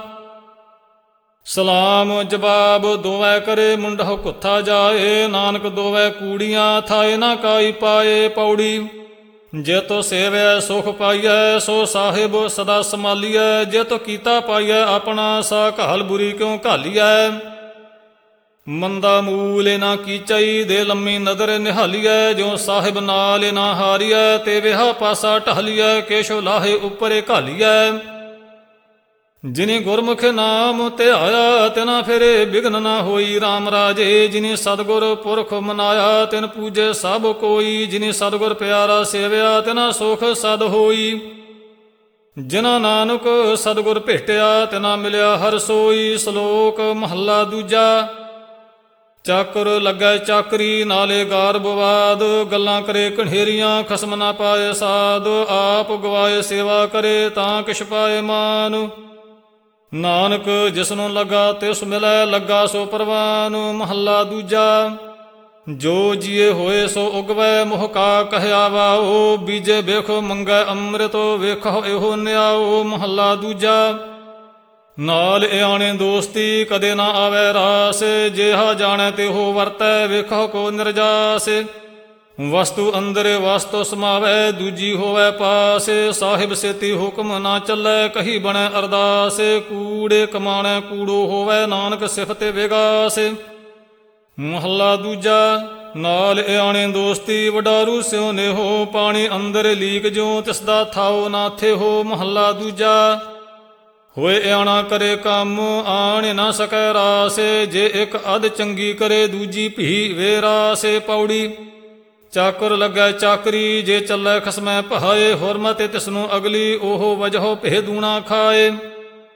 ਸਲਾਮ ਜਵਾਬ ਦੋਵੈ ਕਰੇ ਮੁੰਡਹੁ ਕੁੱਥਾ ਜਾਏ। ਨਾਨਕ ਦੋਵੈ ਕੂੜੀਆਂ ਥਾਏ ਨਾ ਕਾਈ ਪਾਏ। ਪੌੜੀ ਜੇ ਤੋ ਸੇਵੈ ਸੁਖ ਪਾਈਐ ਸੋ ਸਾਹਿਬ ਸਦਾ ਸੰਭਾਲੀਐ। ਜੇ ਤੋ ਕੀਤਾ ਪਾਈਐ ਆਪਣਾ ਸਾ ਘਾਲ ਬੁਰੀ ਕਿਉ ਘਾਲੀਐ। ਮੰਦਾ ਮੂਲ ਨਾ ਕੀਚਈ ਦੇ ਲੰਮੀ ਨਦਰ ਨਿਹਾਲੀਐ। ਜਿਉ ਸਾਹਿਬ ਨਾਲ ਨਾ ਹਾਰੀਐ ਤੇ ਵਿਹਾ ਪਾਸਾ ਢਾਲੀਐ। ਕੇਸ਼ੋ ਲਾਹੇ ਉੱਪਰੇ ਘਾਲੀਐ। ਜਿਨੀ ਗੁਰਮੁਖ ਨਾਮ ਧਿਆਇਆ ਤਿਨਾ ਫਿਰੇ ਬਿਘਨ ਨਾ ਹੋਈ ਰਾਮ ਰਾਜੇ। ਜਿਨੀ ਸਤਿਗੁਰ ਪੁਰਖ ਮਨਾਇਆ ਤਿਨ ਪੂਜੇ ਸਭ ਕੋਈ। ਜਿਨੀ ਸਤਿਗੁਰ ਪਿਆਰਾ ਸੇਵਿਆ ਤਿਨਾ ਸੁਖ ਸਦ ਹੋਈ। ਜਿਨਾ ਨਾਨਕ ਸਤਿਗੁਰ ਭੇਟਿਆ ਤਿਨਾ ਮਿਲਿਆ ਹਰਿ ਸੋਈ। ਸ਼ਲੋਕ ਮਹੱਲਾ ਦੂਜਾ। ਚਾਕਰ ਲੱਗੈ ਚਾਕਰੀ ਨਾਲੇ ਗਾਰ ਬਵਾਦ। ਗੱਲਾਂ ਕਰੇ ਕਣੇਰੀਆਂ ਖਸਮ ਨਾ ਪਾਏ ਸਾਧ। ਆਪ ਗਵਾਏ ਸੇਵਾ ਕਰੇ ਤਾਂ ਕਿਛ ਪਾਏ ਮਾਨ। ਨਾਨਕ ਜਿਸਨੂੰ ਲੱਗਾ ਤਿਸ ਮਿਲੈ ਲੱਗਾ ਸੋ ਪ੍ਰਵਾਨ। ਮਹੱਲਾ ਦੂਜਾ। ਜੋ ਜੀਏ ਹੋਏ ਸੋ ਉਗਵੈ ਮੋਹ ਕਾ ਕਹਿਆ ਵਾਓ। ਬੀਜੇ ਵੇਖੋ ਮੰਗੈ ਅੰਮ੍ਰਿਤ ਵੇਖੋ ਇਹੋ ਨਿਆਓ। ਮਹੱਲਾ ਦੂਜਾ। ਨਾਲ ਇਆਣੇ ਦੋਸਤੀ ਕਦੇ ਨਾ ਆਵੈ ਰਾਸ। ਜਿਹਾ ਜਾਣੈ ਤਿਹੋ ਵਰਤੈ ਵੇਖੋ ਕੋ ਨਿਰਜਾਸ। ਵਸਤੂ ਅੰਦਰ ਵਸਤੂ ਸਮਾਵੈ ਦੂਜੀ ਹੋਵੈ ਪਾਸ। ਸਾਹਿਬ ਸੇਤੀ ਹੁਕਮ ਨਾ ਚੱਲੈ ਕਹੀ ਬਣੈ ਅਰਦਾਸ। ਕੂੜੇ ਕਮਾਣੈ ਕੂੜੋ ਹੋਵੈ ਨਾਨਕ ਸਿਫਤ ਵਿਗਾਸ। ਮਹੱਲਾ ਦੂਜਾ। ਨਾਲ ਇਆਣੇ ਦੋਸਤੀ ਵਡਾਰੂ ਸਿਉ ਨੇਹੋ। ਪਾਣੀ ਅੰਦਰ ਲੀਕ ਜਿਉ ਤਿਸਦਾ ਥਾਉ ਨਾ ਥੇਹੋ। ਮਹੱਲਾ ਦੂਜਾ। ਹੋਏ ਇਆਣਾ ਕਰੇ ਕੰਮ ਆਣ ਨਾ ਸਕੈ ਰਾਸ। ਜੇ ਇੱਕ ਅਧ ਚੰਗੀ ਕਰੇ ਦੂਜੀ ਭੀ ਵੇ ਰਾਸ। ਪੌੜੀ ਚਾਕਰ ਲੱਗੈ ਚਾਕਰੀ ਜੇ ਚੱਲੈ ਖਸਮੈ ਭਾਏ। ਹੁਰਮਤਿ ਤਿਸਨੂੰ ਅਗਲੀ ਉਹ ਵਜਹੁ ਭੇ ਦੂਣਾ ਖਾਏ।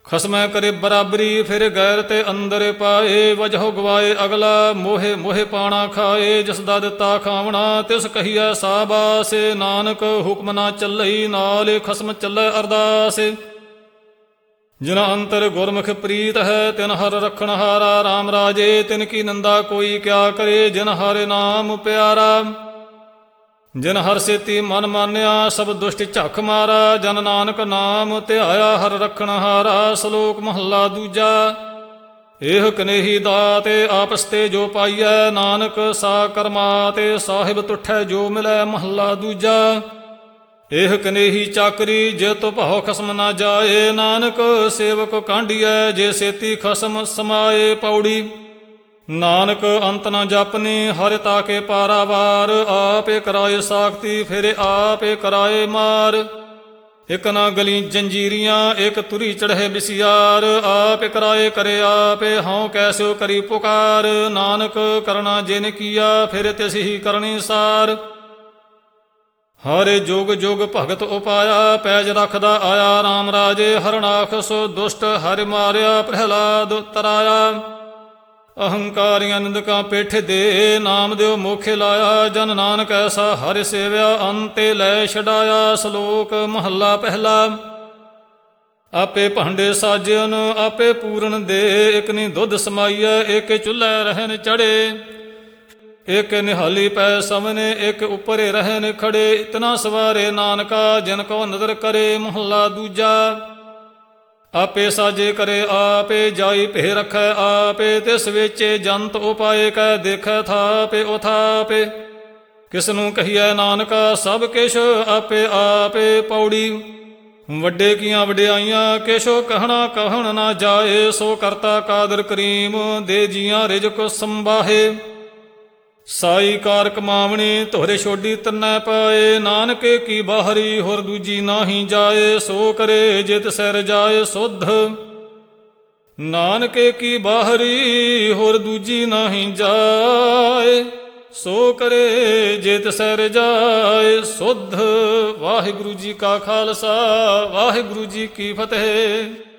ਖਸਮੈ ਕਰੇ ਬਰਾਬਰੀ ਫਿਰ ਗੈਰ ਤੇ ਅੰਦਰ ਪਾਏ। ਵਜਹੁ ਗਵਾਏ ਅਗਲਾ ਮੋਹੇ ਮੋਹੇ ਪਾਣਾ ਖਾਏ। ਜਿਸ ਦਾ ਦਿੱਤਾ ਖਾਵਣਾ ਤਿਸ ਕਹੀਐ ਸਾਬਾਸੇ। ਨਾਨਕ ਹੁਕਮ ਨਾ ਚੱਲਈ ਨਾਲ ਖਸਮ ਚੱਲੈ ਅਰਦਾਸ। ਜਿਨ ਅੰਤਰ ਗੁਰਮੁਖ ਪ੍ਰੀਤ ਹੈ ਤਿਨ ਹਰ ਰਖਣ ਹਾਰਾ। ਰਾਮ ਰਾਜੇ ਤਿਨ ਕੀ ਨਿੰਦਾ ਕੋਈ ਕਿਆ ਕਰੇ। ਜਿਨ ਹਰਿ ਨਾਮ ਪਿਆਰਾ ਜਿਨ ਹਰ ਸੇਤੀ ਮਨ ਮਾਨਿਆ ਸਭ ਦੁਸ਼ਟ ਝੱਖ ਮਾਰਾ। ਜਨ ਨਾਨਕ ਨਾਮ ਧਿਆਇਆ ਹਰ ਰਖਣ ਹਾਰਾ। ਸ਼ਲੋਕ ਮਹੱਲਾ ਦੂਜਾ। ਇਹ ਕਨੇਹੀ ਦਾਤੇ ਆਪਸ ਤੇ ਜੋ ਪਾਈਐ। ਨਾਨਕ ਸਾ ਕਰਮਾ ਤੇ ਸਾਹਿਬ ਤੁਠੈ ਜੋ ਮਿਲੈ। ਮਹੱਲਾ ਦੂਜਾ। ਇਹ ਕਨੇਹੀ ਚਾਕਰੀ ਜੇ ਤੋ ਭਾਉ ਖਸਮ ਨਾ ਜਾਏ। ਨਾਨਕ ਸੇਵਕ ਕਾਂਢੀਐ ਜੇ ਸੇਤੀ ਖਸਮ ਸਮਾਏ। ਪੌੜੀ। ਨਾਨਕ ਅੰਤ ਨ ਜਪਨੀ ਹਰਿ ਤਾਕੇ ਪਾਰਾਵਾਰ। ਆਪੇ ਕਰਾਏ ਸਾਖਤੀ ਫਿਰ ਆਪੇ ਕਰਾਏ ਮਾਰ। ਇਕ ਨਾ ਗਲੀ ਜੰਜੀਰੀਆਂ ਇਕ ਤੁਰੀ ਚੜ੍ਹੇ ਬਿਸਿਆਰ। ਆਪੇ ਕਰਾਏ ਕਰੇ ਆਪੇ ਹਉ ਕੈਸਿਓ ਕਰੀ ਪੁਕਾਰ। ਨਾਨਕ ਕਰਨਾ ਜਿਨ ਕੀਆ ਫਿਰ ਤਿਸ ਹੀ ਕਰਨੀ ਸਾਰ। ਹਰਿ ਜੁਗ ਜੁਗ ਭਗਤ ਉਪਾਇਆ ਪੈਜ ਰੱਖਦਾ ਆਇਆ। ਰਾਮ ਰਾਜੇ ਹਰਨਾਖ ਸੋ ਦੁਸ਼ਟ ਹਰਿ ਮਾਰਿਆ ਪ੍ਰਹਿਲਾਦ ਤਰਾਇਆ। ਅਹੰਕਾਰੀਆਂ ਨਿੰਦਕਾਂ ਪੇਠ ਦੇ ਨਾਮ ਦਿਓ ਮੋਖੇ ਲਾਇਆ। ਜਨ ਨਾਨਕ ਐਸਾ ਹਰਿ ਸੇਵਿਆ ਅੰਤੇ ਲੈ ਛਡਾਇਆ। ਸ਼ਲੋਕ ਮਹੱਲਾ ਪਹਿਲਾ। ਆਪੇ ਭਾਂਡੇ ਸਾਜਨ ਆਪੇ ਪੂਰਨ ਦੇ। ਇਕ ਨੀ ਦੁੱਧ ਸਮਾਈਐ ਇਕ ਚੁੱਲ੍ਹੇ ਰਹਿਣ ਚੜੇ। ਇਕ ਨਿਹਾਲੀ ਪੈ ਸਮਨੇ ਇਕ ਉੱਪਰੇ ਰਹਿਣ ਖੜੇ। ਇਤਨਾ ਸਵਾਰੇ ਨਾਨਕਾ ਜਿਨ ਕੋ ਨਦਰ ਕਰੇ। ਮਹੱਲਾ ਦੂਜਾ। ਆਪੇ ਸਾਜੇ ਕਰੇ ਆਪੇ ਜਾਈ ਭੇ ਰਖੈ ਆਪੇ। ਤਿਸ ਵੇਚੇ ਜੰਤ ਉਪਾਏ ਕੈ ਦੇਖੈ ਥਾਪੇ ਉਥਾਪੇ। ਕਿਸ ਨੂੰ ਕਹੀਐ ਨਾਨਕਾ ਸਭ ਕਿਛ ਆਪੇ ਆਪੇ। ਪੌੜੀ। ਵੱਡੇ ਕੀਆਂ ਵਡਿਆਈਆਂ ਕਿਛੋ ਕਹਿਣਾ ਕਹਿਣ ਨਾ ਜਾਏ। ਸੋ ਕਰਤਾ ਕਾਦਰ ਕਰੀਮ ਦੇ ਜੀਆਂ ਰਿਜਕ ਸੰਬਾਹੇ। ਸਾਈ ਕਾਰ ਕਮਾਵਣੀ ਤੋਹਰੇ ਛੋਡੀ ਤਨੈ ਪਾਏ। ਨਾਨਕ ਕੀ ਬਾਹਰੀ ਹੋਰ ਦੂਜੀ ਨਾਹੀ ਜਾਏ। ਸੋ ਕਰੇ ਜਿਤ ਸਿਰ ਜਾਏ ਸੁਧ। ਨਾਨਕ ਕੀ ਬਾਹਰੀ ਹੋਰ ਦੂਜੀ ਨਾਹੀ ਜਾਏ। ਸੋ ਕਰੇ ਜਿਤ ਸਿਰ ਜਾਏ ਸੁਧ। ਵਾਹਿਗੁਰੂ ਜੀ ਕਾ ਖਾਲਸਾ ਵਾਹਿਗੁਰੂ ਜੀ ਕੀ ਫਤਿਹ।